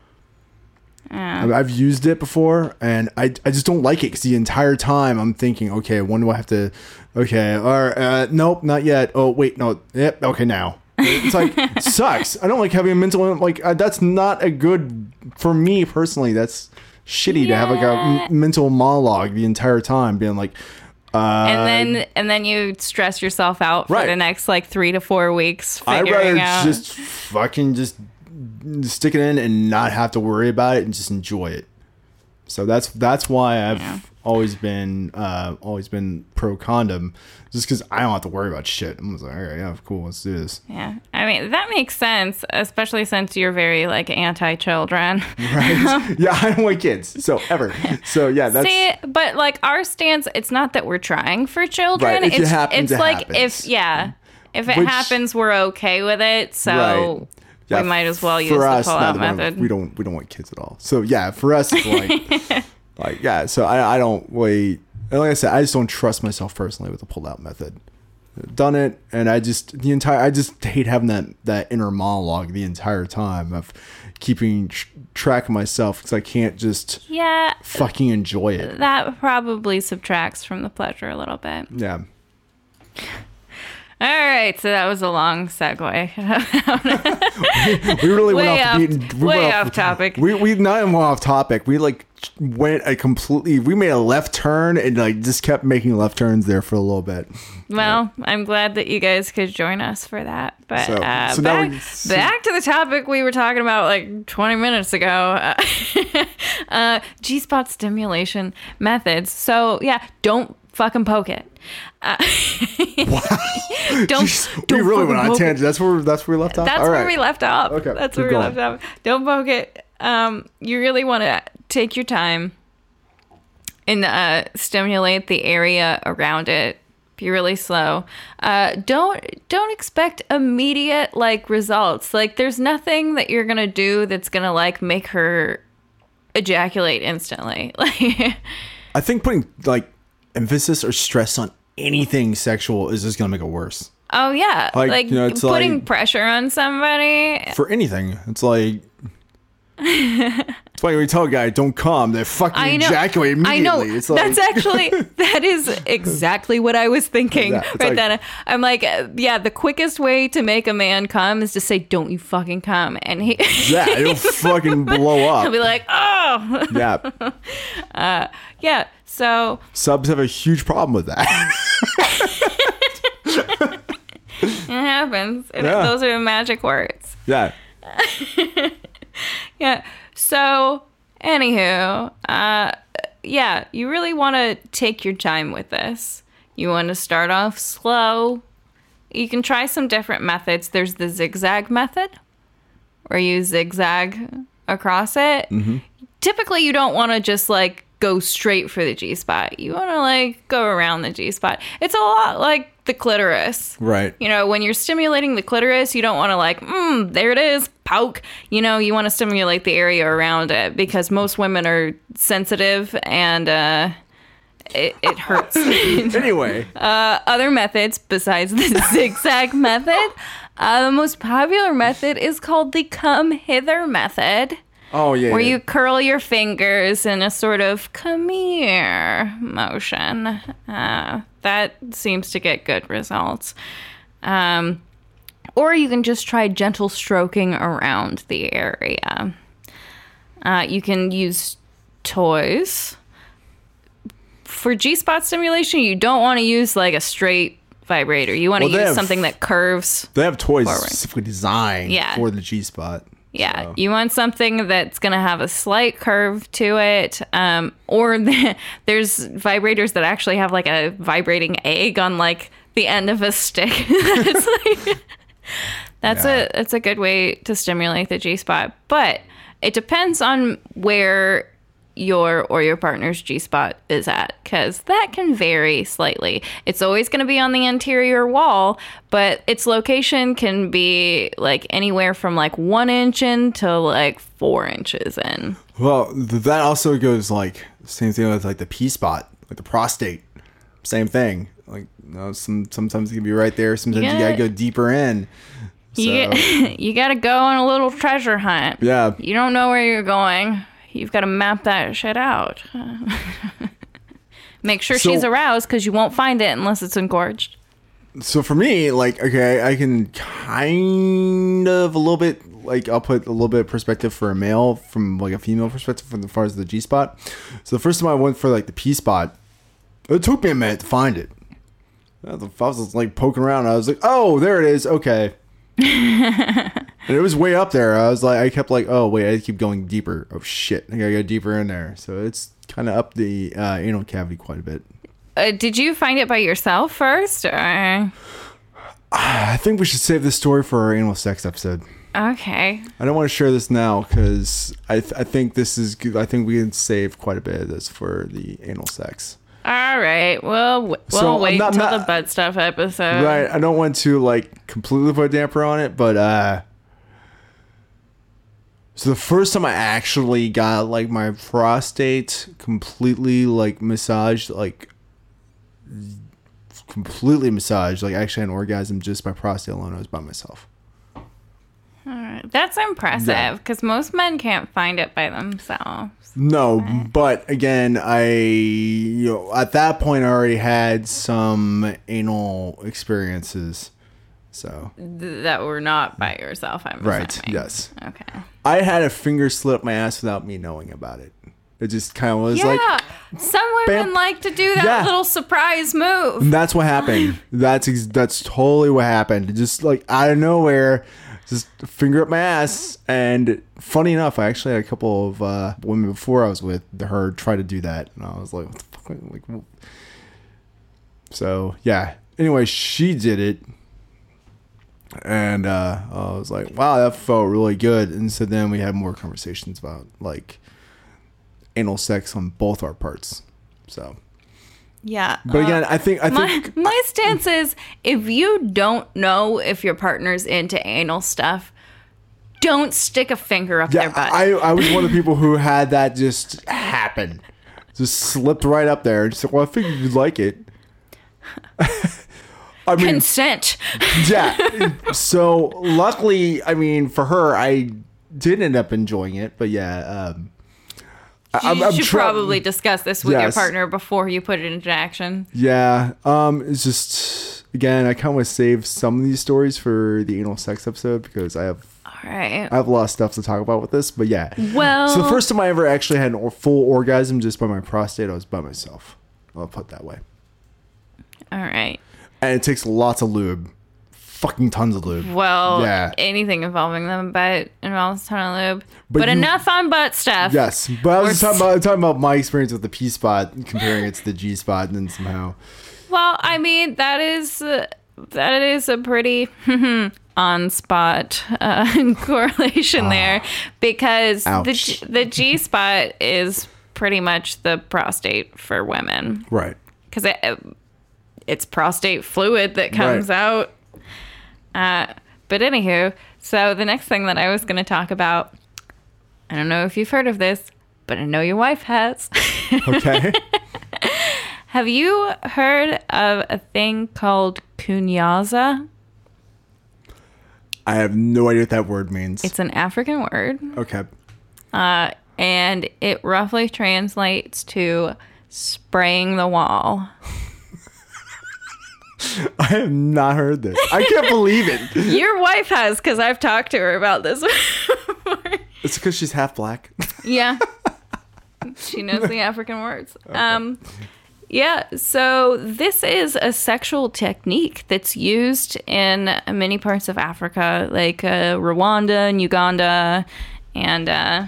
Yeah. I mean, I've used it before, and I, I just don't like it because the entire time I'm thinking, okay, when do I have to? Okay, or uh, nope, not yet. Oh wait, no, yep, okay, now. It's like it sucks. I don't like having a mental like uh, that's not a good for me personally. That's shitty to have like a Yeah. m- mental monologue the entire time, being like. Uh, and then and then you stress yourself out for Right. the next like three to four weeks I'd figuring rather out. just fucking just stick it in and not have to worry about it and just enjoy it. So that's that's why I've Yeah. always been uh, always been pro condom, just because I don't have to worry about shit. I'm just like, all right, yeah, cool, let's do this. Yeah, I mean that makes sense, especially since you're very like anti-children. Right? Yeah, I don't want kids. So ever. So yeah, that's See, but like our stance, it's not that we're trying for children. Right, if it it's happens, it's it like happens. if yeah, if it Which- happens, we're okay with it. So Right. Yeah, we might as well use for the us, pull-out neither one- method. We don't we don't want kids at all. So yeah, for us, it's like like yeah. So I I don't wait. And like I said, I just don't trust myself personally with the pull out method. I've done it, and I just the entire I just hate having that that inner monologue the entire time of keeping tr- track of myself because I can't just Yeah, fucking enjoy it. that probably subtracts from the pleasure a little bit. Yeah. All right, so that was a long segue. We really Way went off, off- the beaten, we way went off topic. We we not even went off topic. We like went a completely. We made a left turn and like just kept making left turns there for a little bit. Well, I'm glad that you guys could join us for that. But So- uh, so now back, we- so- back to the topic we were talking about like twenty minutes ago. Uh, uh, G-spot stimulation methods. So yeah, don't fucking poke it. Uh, don't, Jeez, we don't really fucking went on a poke it. tangent. That's where that's where we left off. That's All where right. we left off. Okay, That's keep where we going. left off. Don't poke it. Um, you really want to take your time and uh, stimulate the area around it. Be really slow. Uh, don't don't expect immediate like results. Like there's nothing that you're gonna do that's gonna like make her ejaculate instantly. Like I think putting like emphasis or stress on anything sexual is just gonna make it worse. oh yeah, Like, like, you know, it's putting like- pressure on somebody. For anything, it's like. It's why we tell a guy don't come, they fucking I know. ejaculate I immediately. know. It's like, That's actually that is exactly what I was thinking Yeah, it's right like- then. I'm like, uh, yeah, the quickest way to make a man come is to say, "Don't you fucking come," and he yeah, it'll fucking blow he'll up. be like, "Oh, Yeah, yeah." So subs have a huge problem with that. it happens. And Yeah. those are the magic words. Yeah, Yeah. So, anywho, uh, yeah, you really want to take your time with this. You want to start off slow. You can try some different methods. There's the zigzag method, where you zigzag across it. Mm-hmm. Typically, you don't want to just like go straight for the G spot. You want to like go around the G spot. It's a lot like the clitoris. right. You know, when you're stimulating the clitoris, you don't want to like, mm, there it is, poke. You know, you want to stimulate the area around it because most women are sensitive and uh, it, it hurts. Anyway, uh, other methods besides the zigzag method, uh, the most popular method is called the come hither method. oh yeah, Where yeah. you curl your fingers in a sort of come here motion. Uh, that seems to get good results. Um, or you can just try gentle stroking around the area. Uh, you can use toys. For G-spot stimulation, you don't want to use like a straight vibrator. You want to Well, they use have- something that curves. They have toys Forward. specifically designed Yeah. for the G spot. Yeah, So. you want something that's going to have a slight curve to it. Um, or the, there's vibrators that actually have like a vibrating egg on like the end of a stick. It's like, that's Yeah. a that's a good way to stimulate the G-spot. But it depends on where your or your partner's G-spot is at, because that can vary slightly. It's always going to be on the anterior wall, but its location can be like anywhere from like one inch in to like four inches in. Well, th- that also goes like same thing with like the P spot, like the prostate. Same thing. Like you know, some sometimes it can be right there. Sometimes you, You gotta gotta- go deeper in. So, You you got to go on a little treasure hunt. yeah. You don't know where you're going. You've got to map that shit out. Make sure So- she's aroused, because you won't find it unless it's engorged. So for me, like, okay, I can kind of a little bit, like, I'll put a little bit of perspective for a male from like a female perspective from as far as the G spot. So the first time I went for like the P spot, it took me a minute to find it. I was like poking around. I was like, oh, there it is. Okay. And it was way up there. I was like, I kept like, oh wait, I keep going deeper. Oh shit, I gotta go deeper in there. So it's kind of up the uh, anal cavity quite a bit. Uh, did you find it by yourself first? Or? I think we should save this story for our anal sex episode. Okay. I don't want to share this now because I th- I think this is good. I think we can save quite a bit of this for the anal sex. All right. Well, we'll So, I'm wait not- until not- the butt stuff episode. Right. I don't want to like completely put a damper on it, but uh so the first time I actually got like my prostate completely like massaged, like completely massaged, like actually had an orgasm just by prostate alone, I was by myself. All right. That's Yeah. impressive, because most men can't find it by themselves. No, but again, I you know at that point I already had some anal experiences. So Th- that were not by yourself, I'm right, assuming. yes. Okay. I had a finger slip up my ass without me knowing about it. It just kind of was Yeah. like, Some women bam. like to do that Yeah. little surprise move. and that's what happened. That's ex- that's totally what happened. Just like out of nowhere, just finger up my ass. And funny enough, I actually had a couple of uh, women before I was with her try to do that, and I was like, what the fuck? Like, well. So yeah. Anyway, she did it. And uh, I was like, wow, that felt really good. And so then we had more conversations about like anal sex on both our parts. So, Yeah. but uh, again, I think I my, think my stance is, if you don't know if your partner's into anal stuff, don't stick a finger up yeah, their butt. I I was one of the people who had that just happen, just slipped right up there and said, well, I figured you'd like it. I mean, Consent. yeah. So luckily, I mean, for her, I did end up enjoying it. But yeah, um, I- You should try- probably discuss this with your Yes. partner before you put it into action. Yeah, um, it's just again, I kind of want to save some of these stories for the anal sex episode because I have All right. I have a lot of stuff to talk about with this. But yeah, Well, so the first time I ever actually had an or- full orgasm just by my prostate, I was by myself. I'll put it that way. all right. And it takes lots of lube, fucking tons of lube. Well, Yeah. anything involving the butt involves a ton of lube. But But, you- enough on butt stuff. Yes, but I was We're just talking about, talking about my experience with the P spot, comparing it to the G spot, and then somehow. Well, I mean, that is uh, that is a pretty on spot uh, correlation there, because the Ouch. G- the G spot is pretty much the prostate for women, Right. because it, it's prostate fluid that comes Right. out. Uh, but anywho, so the next thing that I was going to talk about, I don't know if you've heard of this, but I know your wife has. Okay. Have you heard of a thing called kunyaza? I have no idea what that word means. It's an African word, Okay. uh, and it roughly translates to spraying the wall. I have not heard this. I can't believe it. Your wife has, because I've talked to her about this before. It's because she's half black. Yeah. She knows the African words. Um, Yeah, so this is a sexual technique that's used in many parts of Africa, like uh, Rwanda and Uganda, and uh,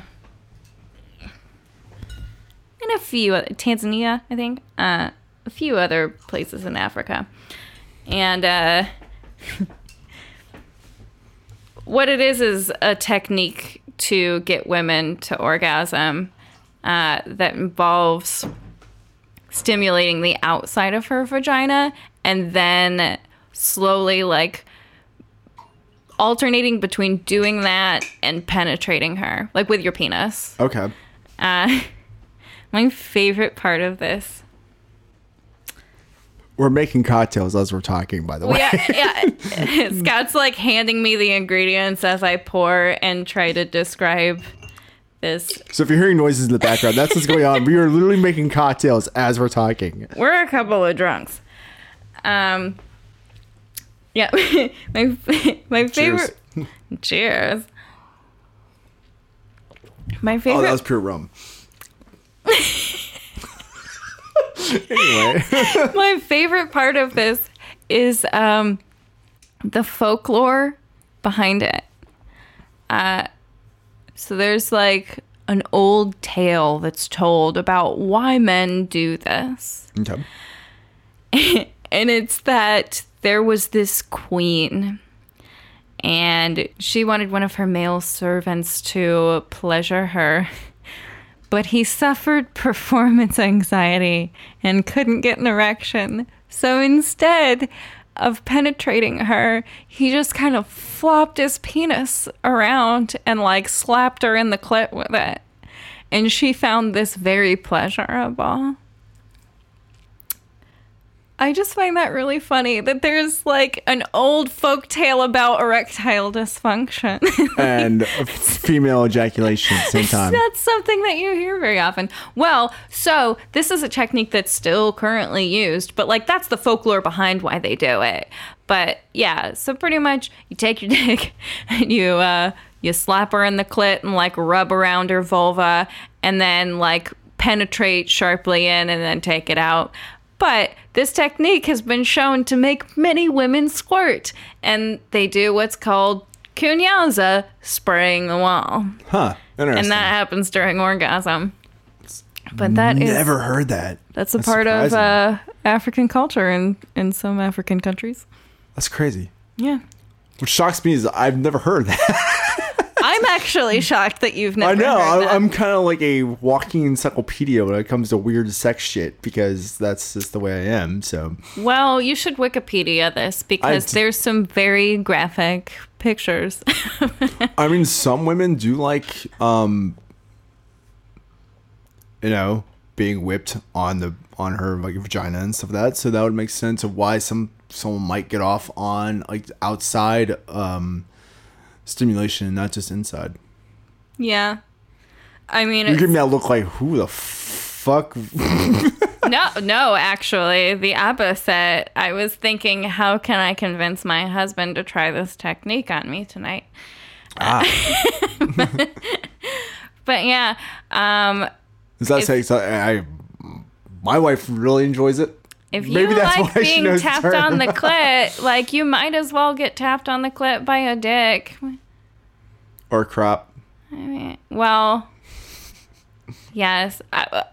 and a few other, Tanzania, I think, uh, a few other places in Africa. And uh, what it is is a technique to get women to orgasm uh, that involves stimulating the outside of her vagina and then slowly like alternating between doing that and penetrating her, like with your penis. Okay. Uh, my favorite part of this. We're making cocktails as we're talking, by the way. Well, yeah, yeah. Scott's like handing me the ingredients as I pour and try to describe this. So if you're hearing noises in the background, that's what's going on. We are literally making cocktails as we're talking. We're a couple of drunks. Um, yeah, my my favorite. Cheers. Cheers. My favorite. Oh, that was pure rum. Anyway, my favorite part of this is um, the folklore behind it. Uh. So there's like an old tale that's told about why men do this. Okay. And it's that there was this queen and she wanted one of her male servants to pleasure her, but he suffered performance anxiety and couldn't get an erection. So instead of penetrating her, he just kind of flopped his penis around and like slapped her in the clit with it. And she found this very pleasurable. I just find that really funny that there's like an old folk tale about erectile dysfunction. And female ejaculation at the same time. That's something that you hear very often. Well, so this is a technique that's still currently used, but like that's the folklore behind why they do it. But yeah, so pretty much you take your dick and you uh, you slap her in the clit and like rub around her vulva and then like penetrate sharply in and then take it out. But this technique has been shown to make many women squirt, and they do what's called kunyaza, spraying the wall. Huh. Interesting. And that happens during orgasm. But that Never is Never heard that. That's a That's part surprising. of uh, African culture in, in some African countries. That's crazy. Yeah. What shocks me is I've never heard that. I'm actually shocked that you've never I know. heard I'm, that. I'm kind of like a walking encyclopedia when it comes to weird sex shit because that's just the way I am. So. Well, you should Wikipedia this because d- there's some very graphic pictures. I mean, some women do like, um, you know, being whipped on the on her like vagina and stuff like that. So that would make sense of why some someone might get off on like outside um, stimulation, not just inside. Yeah. I mean, You it's, give me that look like who the fuck? no, no, actually, the opposite. I was thinking, how can I convince my husband to try this technique on me tonight? Ah. but, but yeah, um, Does that if- say so? I, my wife really enjoys it. if you Maybe that's like why she being knows the tapped term. on the clit, like you might as well get tapped on the clit by a dick. Or crop. I mean, well, yes. I,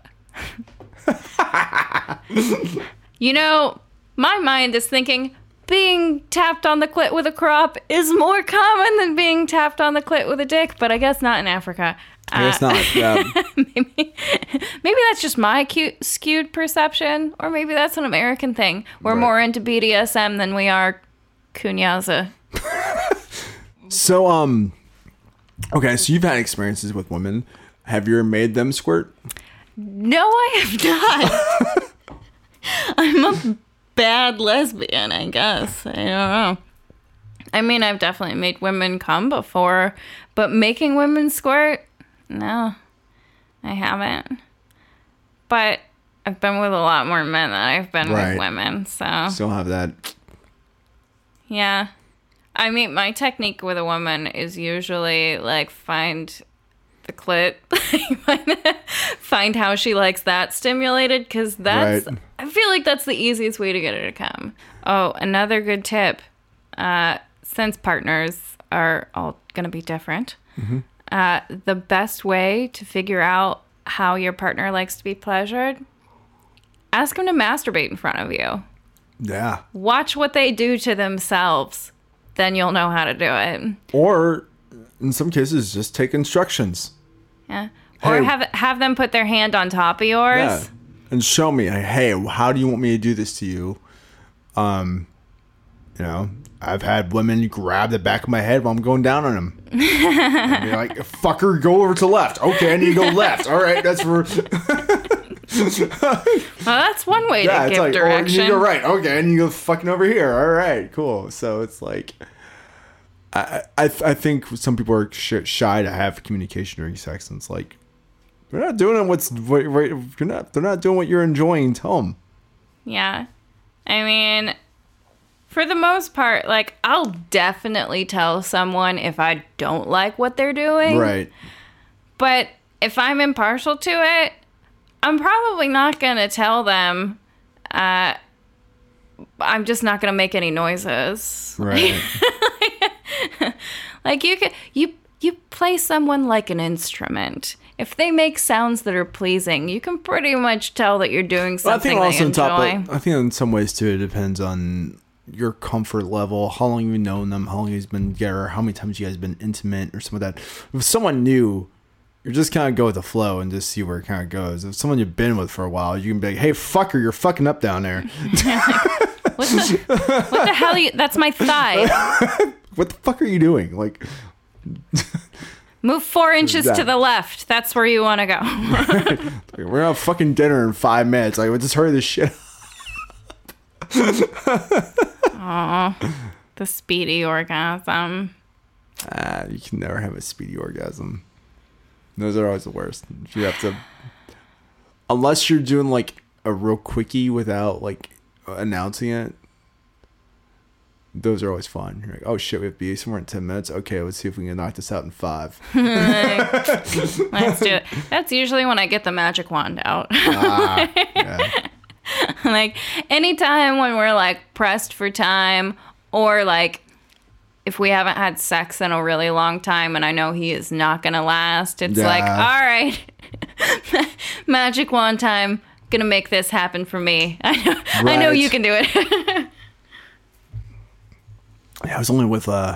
you know, my mind is thinking being tapped on the clit with a crop is more common than being tapped on the clit with a dick, but I guess not in Africa. I guess Uh, not. Yeah. maybe, maybe that's just my cute, skewed perception, or maybe that's an American thing. We're Right. more into B D S M than we are kunyaza. So, um, okay, so you've had experiences with women. Have you ever made them squirt? No, I have not. I'm a bad lesbian, I guess. I don't know. I mean, I've definitely made women come before, but making women squirt? No, I haven't. But I've been with a lot more men than I've been Right. with women, so Still have that. yeah. I mean, my technique with a woman is usually like find the clit, find how she likes that stimulated, because that's Right. I feel like that's the easiest way to get her to come. Oh, another good tip. Uh, since partners are all going to be different, mm-hmm. uh, the best way to figure out how your partner likes to be pleasured, ask them to masturbate in front of you. Yeah. Watch what they do to themselves. Then you'll know how to do it. Or, in some cases, just take instructions. Yeah. Or Hey. have have them put their hand on top of yours. Yeah. And show me, like, hey, how do you want me to do this to you? Um, you know, I've had women grab the back of my head while I'm going down on them. And be like, fucker, go over to left. Okay, I need to go left. All right, that's for... Well, that's one way yeah, to it's give like, direction. or you go right. Okay, and you go fucking over here. All right, cool. So it's like... I I, I think some people are sh- shy to have communication during sex, and it's like, they're not doing it. What's what, what, you're not? They're not doing what you're enjoying. Tell them. Yeah, I mean, for the most part, like I'll definitely tell someone if I don't like what they're doing. Right. But if I'm impartial to it, I'm probably not gonna tell them. Uh, I'm just not gonna make any noises. Right. Like you could you you play someone like an instrument. If they make sounds that are pleasing, you can pretty much tell that you're doing Well, I something think also they on top enjoy. of, I think in some ways too, it depends on your comfort level, how long you've known them, how long you've been together, how many times you guys been intimate or something like that. If someone new, you're just kind of go with the flow and just see where it kind of goes. If someone you've been with for a while, you can be like, hey, fucker, you're fucking up down there. What the, what the hell? Are you, that's my thigh. What the fuck are you doing? Like, Move four inches That- to the left. That's where you want to go. we're gonna have fucking dinner in five minutes. Like, well, just hurry this shit up. Aw, the speedy orgasm. Ah, you can never have a speedy orgasm. Those are always the worst. You have to, unless you're doing like a real quickie without like announcing it. Those are always fun. You're like, oh shit, we have to be somewhere in ten minutes. Okay, let's see if we can knock this out in five. Let's do it. That's usually when I get the magic wand out. Ah, yeah. Like anytime when we're like pressed for time, or like if we haven't had sex in a really long time and I know he is not gonna last, it's Yeah. like, all right, magic wand time, gonna make this happen for me. I know, I know Right. you can do it. Yeah, I was only with uh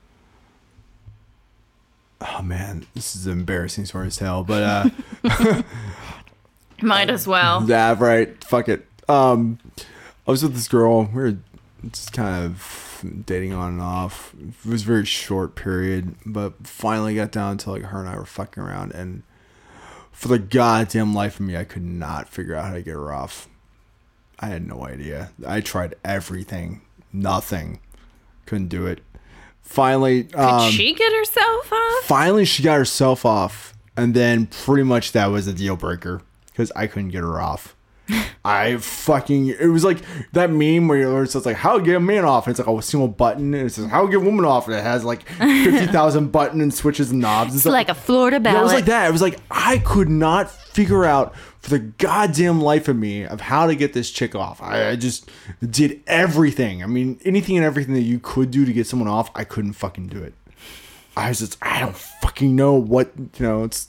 oh man, this is an embarrassing story as hell, but uh Might as well. yeah, right, fuck it. Um I was with this girl, we were just kind of dating on and off. It was a very short period, but finally got down to like her and I were fucking around, and for the goddamn life of me I could not figure out how to get her off. I had no idea. I tried everything. Nothing. Couldn't do it. Finally, Could um, she get herself off? finally she got herself off, and then pretty much that was a deal breaker because I couldn't get her off. I fucking it was like that meme where you're it's like how to get a man off, and it's like a single button, and it says how to get a woman off, and it has like fifty thousand button and switches and knobs and It's stuff. like a Florida Yeah, ballot. it was like that. It was like I could not figure out for the goddamn life of me of how to get this chick off. I, I just did everything. I mean, anything and everything that you could do to get someone off, I couldn't fucking do it. I was just, I don't fucking know what, you know, it's,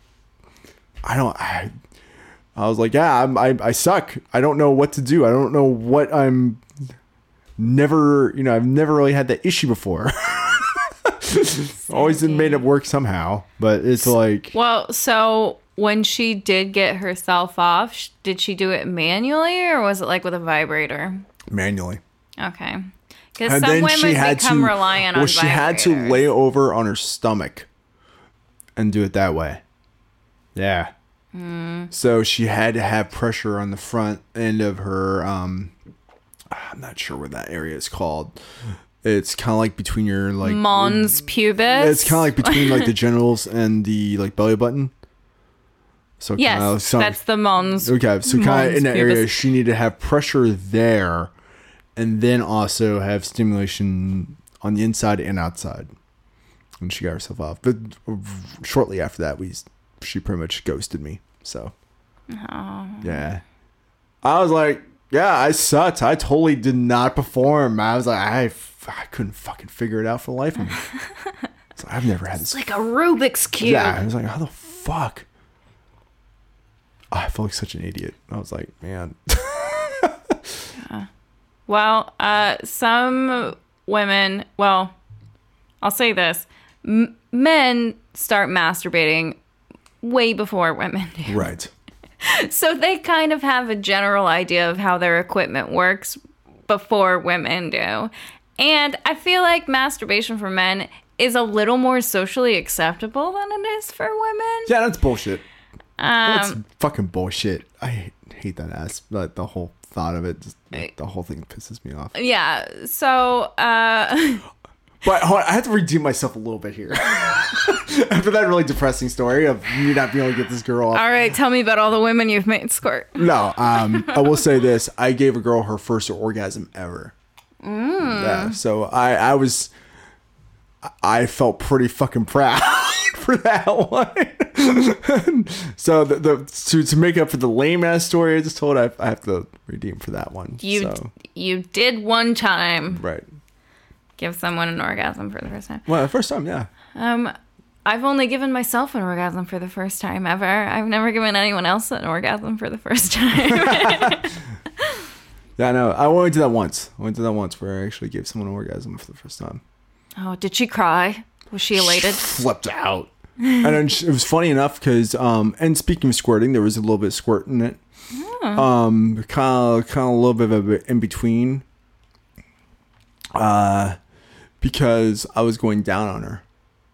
I don't, I, I was like, yeah, I'm, I, I suck. I don't know what to do. I don't know what I'm never, you know, I've never really had that issue before. Always made it work somehow, but it's like, Well, so when she did get herself off, sh- did she do it manually or was it like with a vibrator? manually. Okay. Because And some then women she had become to, reliant well, on she had to vibrators. lay over on her stomach and do it that way. Yeah. Mm. So she had to have pressure on the front end of her, um, I'm not sure what that area is called. It's kind of like between your, like, Mons pubis. it's kind of like between, like, the genitals and the, like, belly button. So Yes, kinda some- that's the mons. Okay, so kind of Mons in that pubis. area, she needed to have pressure there, and then also have stimulation on the inside and outside. And she got herself off. But shortly after that, we she pretty much ghosted me. So Oh. yeah, I was like, yeah, I sucked. I totally did not perform. I was like, I, I couldn't fucking figure it out for the life of me. So I've never had this. It's like a Rubik's Cube. Yeah, I was like, how the fuck? Oh, I felt like such an idiot. I was like, man. Yeah. Well, uh, some women, well, I'll say this. M- men start masturbating way before women do. Right. So they kind of have a general idea of how their equipment works before women do. And I feel like masturbation for men is a little more socially acceptable than it is for women. Yeah, that's bullshit. Um, That's fucking bullshit. I hate, hate that ass. Like, the whole thought of it, just, like, the whole thing pisses me off. Yeah, so, uh... But hold on, I have to redeem myself a little bit here. After that really depressing story of me not being able to get this girl off. all right, tell me about all the women you've made squirt. No, um, I will say this. I gave a girl her first orgasm ever. Mm. Yeah, so I, I was... I felt pretty fucking proud for that one. So the, the to to make up for the lame ass story I just told, I, I have to redeem for that one. You so. you did one time Right. give someone an orgasm for the first time. Well, the first time, yeah. Um, I've only given myself an orgasm for the first time ever. I've never given anyone else an orgasm for the first time. Yeah, I know. I only did that once. I went to that once where I actually gave someone an orgasm for the first time. Oh, did she cry? Was she elated? Flipped out. And then it was funny enough because, um, and speaking of squirting, there was a little bit of squirt in it. Oh. Um, kind of, kind of a little bit of a in between. Uh, because I was going down on her.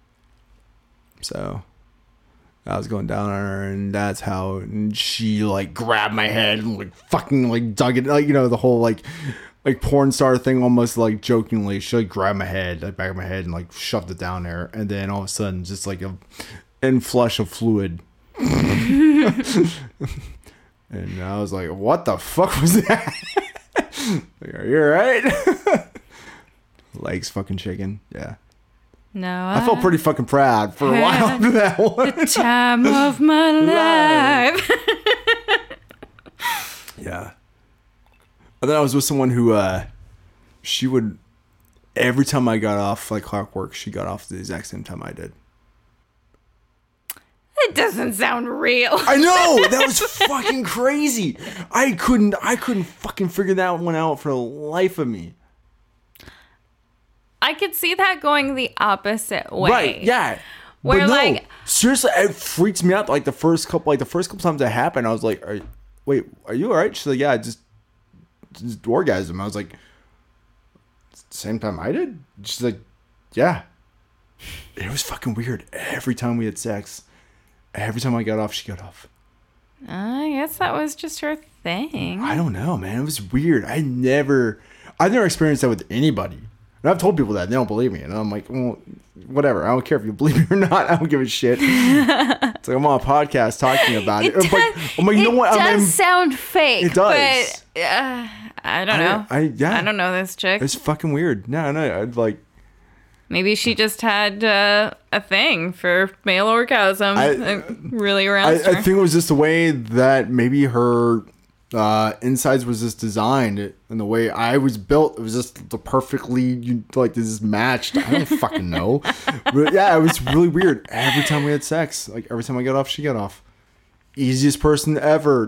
So I was going down on her, and that's how and she like grabbed my head and like fucking like dug it, like, you know, the whole like. Like porn star thing, almost like jokingly, she like grabbed my head, like back of my head, and like shoved it down there, and then all of a sudden, just like a inflush of fluid, and I was like, "What the fuck was that?" Like, are you alright? Legs fucking shaking. Yeah, No, I, I felt pretty fucking proud for a while after that one. The time of my life. Yeah. And then I was with someone who, uh, she would, every time I got off like clockwork, she got off the exact same time I did. It doesn't sound real. I know, that was fucking crazy. I couldn't, I couldn't fucking figure that one out for the life of me. I could see that going the opposite way. Right? Yeah. Where but no, like, seriously, it freaks me out. Like the first couple, like the first couple times that happened, I was like, are, "Wait, are you all right?" She's like, "Yeah, I just." Just orgasm. I was like, same time I did? She's like, yeah. It was fucking weird. Every time we had sex, every time I got off, she got off. I guess that was just her thing. I don't know, man. It was weird. I never, I've never experienced that with anybody. And I've told people that, and they don't believe me. And I'm like, well, whatever. I don't care if you believe me or not. I don't give a shit. It's like I'm on a podcast talking about it. It does, like, I'm like, you it know what? does I mean, sound fake. It does. But, uh, I don't know. I, I, yeah. I don't know this chick. It's fucking weird. No, no. I'd like, Maybe she just had uh, a thing for male orgasm I- uh, really I, aroused her. I think it was just the way that maybe her uh, insides was just designed, and the way I was built, it was just the perfectly you, like this is matched. I don't fucking know. But yeah, it was really weird. Every time we had sex, like every time I got off, she got off. Easiest person ever.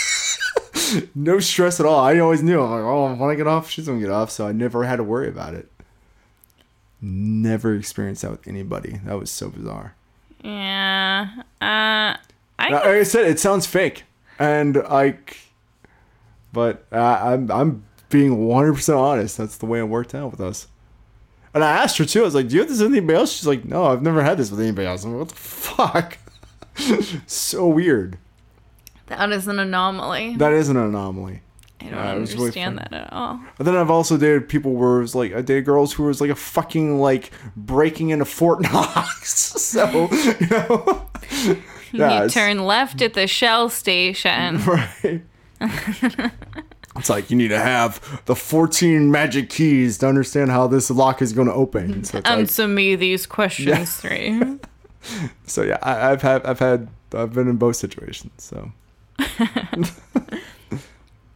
No stress at all. I always knew. I'm like, oh, when I get off, she's gonna get off, so I never had to worry about it. Never experienced that with anybody. That was so bizarre. Yeah. Uh, I Like I said, it sounds fake, and like, but uh, I'm I'm being one hundred percent honest. That's the way it worked out with us. And I asked her too. I was like, "Do you have this with anybody else?" She's like, "No, I've never had this with anybody else." I'm like, what the fuck? So weird. that is an anomaly. That is an anomaly. I don't Yeah, it was really understand funny. that at all. But then I've also dated people where it was like I dated girls who was like a fucking like breaking into Fort Knox. So you know, yeah, you it's- turn left at the Shell station. right. It's like you need to have the fourteen magic keys to understand how this lock is going to open. So, it's like, Answer me these questions Yeah. three. so yeah, I, I've had, I've had, I've been in both situations. So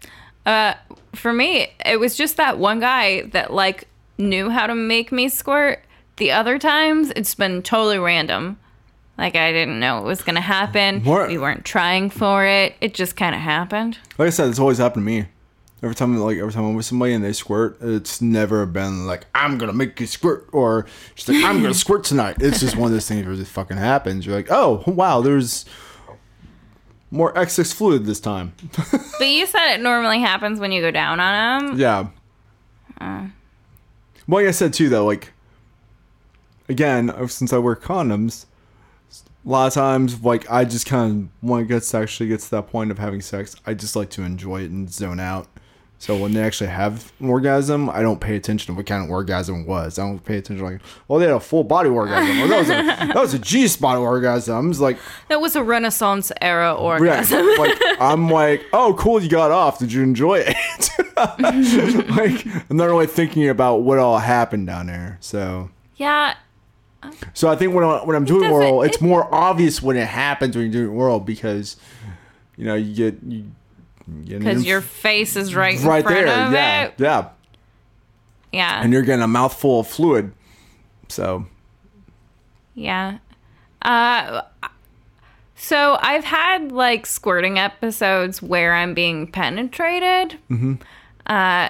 Uh, for me, it was just that one guy that like knew how to make me squirt. The other times, it's been totally random. Like I didn't know it was gonna happen. More- we weren't trying for it. It just kind of happened. Like I said, it's always happened to me. Every time, like every time I'm with somebody and they squirt, it's never been like I'm gonna make you squirt or just like I'm gonna squirt tonight. It's just one of those things where it just fucking happens. You're like, oh wow, there's more excess fluid this time. But you said it normally happens when you go down on them. Yeah. Uh. Well, like I said too, though, like again, since I wear condoms, a lot of times, like I just kind of when it gets actually gets to that point of having sex, I just like to enjoy it and zone out. So when they actually have an orgasm, I don't pay attention to what kind of orgasm it was. I don't pay attention like, oh, they had a full body orgasm. Or that was a that was a G spot orgasm. I'm just like that was a Renaissance era orgasm. Yeah, like I'm like, oh, cool, you got off. Did you enjoy it? Like I'm not really thinking about what all happened down there. So yeah. So I think when, I, when I'm doing doesn't- oral, it's it- more obvious when it happens when you're doing oral because, you know, you get you Because your face is right, right in front there, of yeah, it. yeah, Yeah. and you're getting a mouthful of fluid. So Yeah. Uh, so I've had like squirting episodes where I'm being penetrated. Mm-hmm. Uh,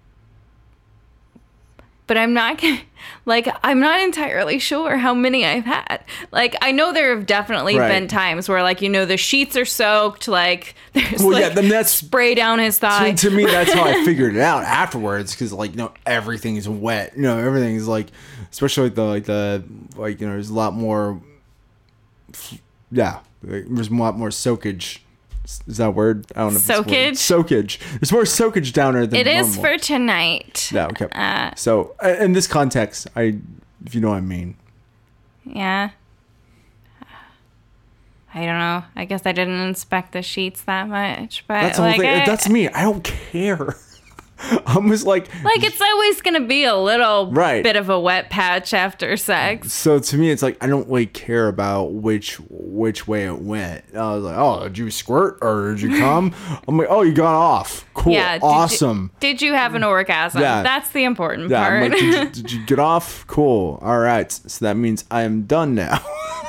but I'm not like I'm not entirely sure how many I've had. Like I know there have definitely Right. been times where like you know the sheets are soaked, like there's well, like yeah, then that's spray down his thigh. to, to me that's how I figured it out afterwards because like you know everything is wet. You know everything is like, especially like the like the like you know there's a lot more. Yeah, like, there's a lot more soakage. Is that a word? I don't know. if it's a word. Soakage? Soakage. There's more soakage down there than It is normal. for tonight. Yeah. Okay. Uh, so uh, in this context, I, if you know what I mean. Yeah. I don't know. I guess I didn't inspect the sheets that much, but That's the whole like, thing. I- That's me. I don't care. I'm just like. like it's always gonna be a little Right. bit of a wet patch after sex. So to me, it's like I don't really care about which which way it went. I was like, oh, did you squirt or did you come? I'm like, oh, you got off. Cool. Yeah, did you- Awesome. Did you have an orgasm? Yeah. That's the important Yeah. I'm part. like, did you, did you get off? Cool. All right. So that means I am done now.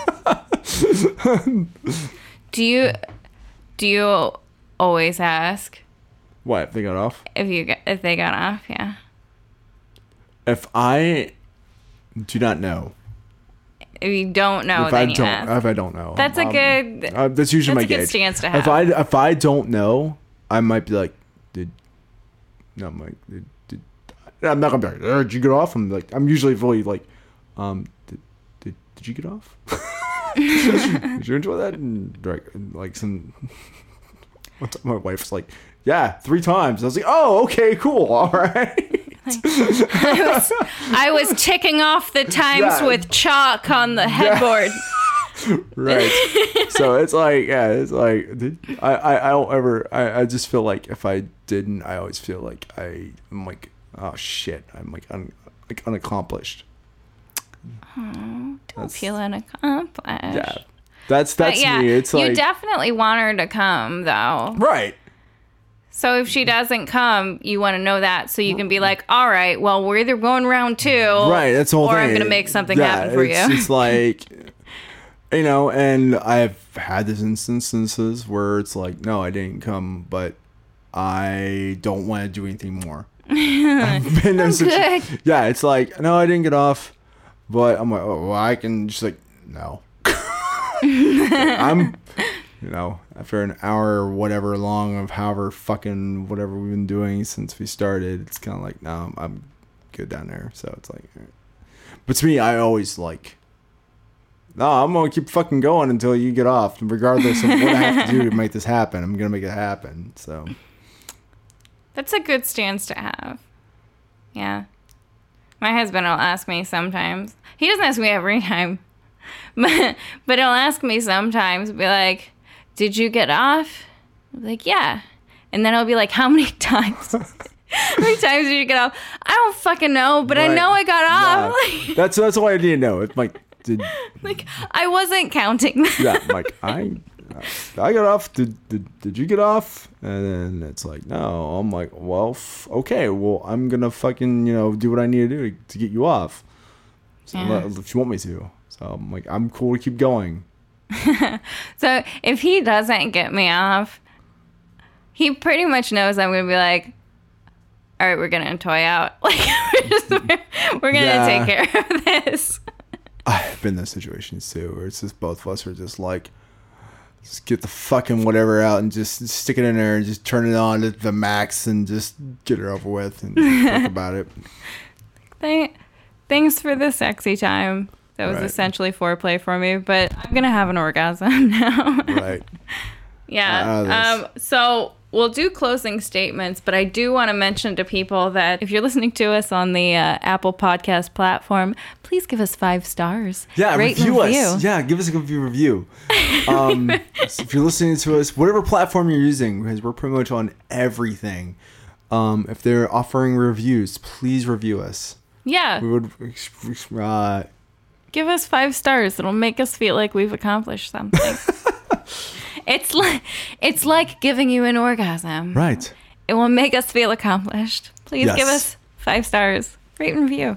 do you do you always ask What if they got off? if you get, if they got off? Yeah. If I do not know. If you don't know, if I then you don't, ask. if I don't know, That's a um, good- Uh, that's usually that's my a good gauge. stance to If have. I if I don't know, I might be like, did no, I'm like, did, did I'm not gonna be like, "Uh, did you get off? I'm like, I'm usually really like, um, did did, did you get off? Did you enjoy that? And like, like some, my wife's like, yeah, three times. I was like, oh, okay, cool, all right. I was I was ticking off the times Yeah. with chalk on the headboard. Right. So it's like, yeah, it's like, did, I, I, I don't ever, I, I just feel like if I didn't, I always feel like I, I'm like, oh shit, I'm like, un, like unaccomplished. Don't That's- feel unaccomplished. Yeah. That's, But that's yeah, me. It's you like, definitely want her to come, though. right. So if she doesn't come, you want to know that so you can be like, all right, well, we're either going round two, Right. That's the whole or thing. I'm going to make something Yeah, happen for it's, you. It's like, you know, and I've had this instances where it's like, no, I didn't come, but I don't want to do anything more. I've been in such- good. yeah, it's like, no, I didn't get off, but I'm like, oh, well, I can just like, no. I'm, you know, after an hour or whatever long of however fucking whatever we've been doing since we started, it's kind of like, no, I'm, I'm good down there. So it's like, all right. But to me, I always like, no, I'm gonna keep fucking going until you get off, regardless of what I have to do to make this happen. I'm gonna make it happen. So That's a good stance to have. Yeah. My husband will ask me sometimes. He doesn't ask me every time. But, but he'll ask me sometimes, be like, did you get off? I'll be like, yeah. And then he'll be like, how many times? How many times did you get off? I don't fucking know, but I Right. know I got off. yeah. that's that's all I need to know. It's like, did Like, I wasn't counting. yeah, I'm like I I got off. Did, did did you get off? And then it's like, no. I'm like, well, f- okay. Well, I'm gonna fucking you know do what I need to do to, to get you off. So Yeah. let, if you want me to. So I'm like, I'm cool to keep going. So if he doesn't get me off, he pretty much knows I'm gonna be like, all right, we're gonna toy out. Like we're, just, we're gonna Yeah. take care of this. I've been in those situations too, where it's just both of us are just like, just get the fucking whatever out and just stick it in there and just turn it on to the max and just get it over with and think about it. Thank, thanks for the sexy time. That was Right. essentially foreplay for me, but I'm gonna have an orgasm now. Right. Yeah. Ah, Um, so we'll do closing statements, but I do want to mention to people that if you're listening to us on the uh, Apple Podcast platform, please give us five stars. Yeah, Rate and review review. us. Yeah, give us a good review. Um, so if you're listening to us, whatever platform you're using, because we're pretty much on everything. Um, if they're offering reviews, please review us. Yeah. We would. Uh, Give us five stars. It'll make us feel like we've accomplished something. It's like it's like giving you an orgasm. right. It will make us feel accomplished. Please Yes. give us five stars. Rate and review.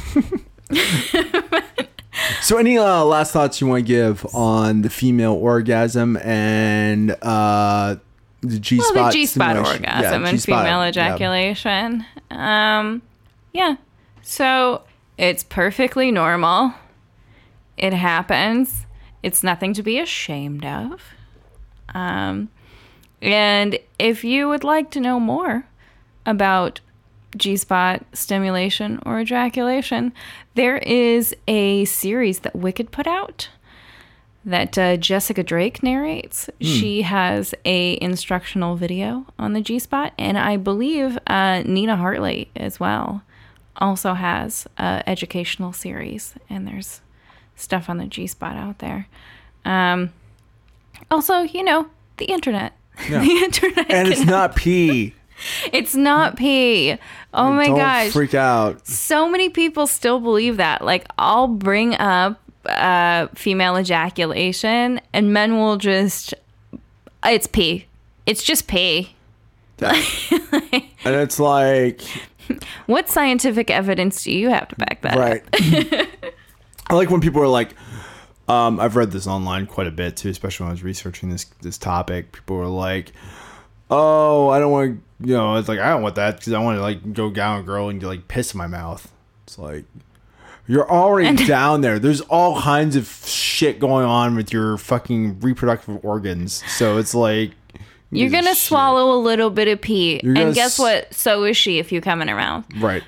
So, any uh, last thoughts you want to give on the female orgasm and uh, the G spot? Well, the G spot stimulation? orgasm Yeah, and G-spot, female yeah. ejaculation. Um, yeah. So it's perfectly normal. It happens. It's nothing to be ashamed of. Um, and if you would like to know more about G-spot stimulation or ejaculation, there is a series that Wicked put out that uh, Jessica Drake narrates. She has a instructional video on the G-spot, and I believe uh, Nina Hartley as well also has a educational series, and there's stuff on the G-spot out there. Um, also, you know, the internet. Yeah. The internet. And it's can- not pee. It's not pee. Oh my Don't gosh. freak out. So many people still believe that. Like, I'll bring up uh, female ejaculation, and men will just, it's pee. It's just pee. And it's like, What scientific evidence do you have to back that up? right. I like when people are like, um, I've read this online quite a bit too, especially when I was researching this this topic. People were like, "Oh, I don't want to," you know, it's like I don't want that because I want to like go down a girl and get like piss in my mouth. It's like you're already down there. There's all kinds of shit going on with your fucking reproductive organs. So it's like You're going to shit. swallow a little bit of pee. You're gonna And guess s- what? So is she if you come in around. Right.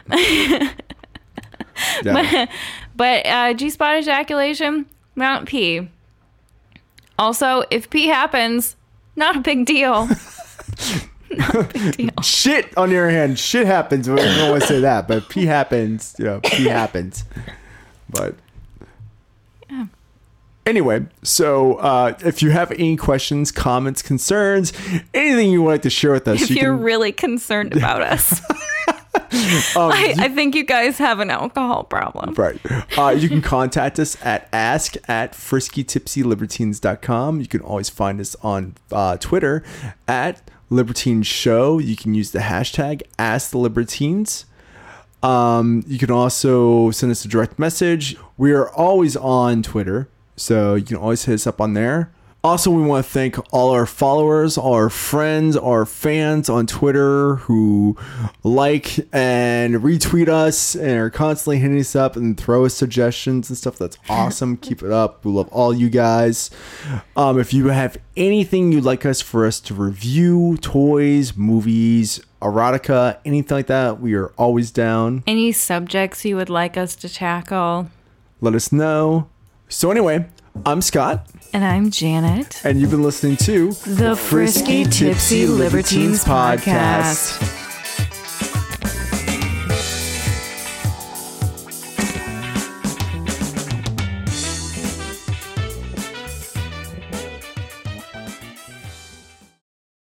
Yeah. But uh, G-spot ejaculation, not pee. Also, if pee happens, not a big deal. Not a big deal. Shit, on the other hand, shit happens. We don't want to say that, but pee happens. You know, pee happens. But Yeah. anyway, so uh, if you have any questions, comments, concerns, anything you would like to share with us, If you you're can. really concerned about us. Um, I, I think you guys have an alcohol problem. Right. Uh, you can contact us at ask at frisky tipsy libertines dot com. You can always find us on uh, Twitter at Libertine Show. You can use the hashtag Ask the Libertines. Um, you can also send us a direct message. We are always on Twitter, so you can always hit us up on there. Also, we want to thank all our followers, all our friends, our fans on Twitter who like and retweet us and are constantly hitting us up and throw us suggestions and stuff. That's awesome. Keep it up. We love all you guys. Um, if you have anything you'd like us for us to review, toys, movies, erotica, anything like that, we are always down. Any subjects you would like us to tackle? Let us know. So anyway, I'm Scott. And I'm Janet. And you've been listening to The Frisky Tipsy Libertines Podcast.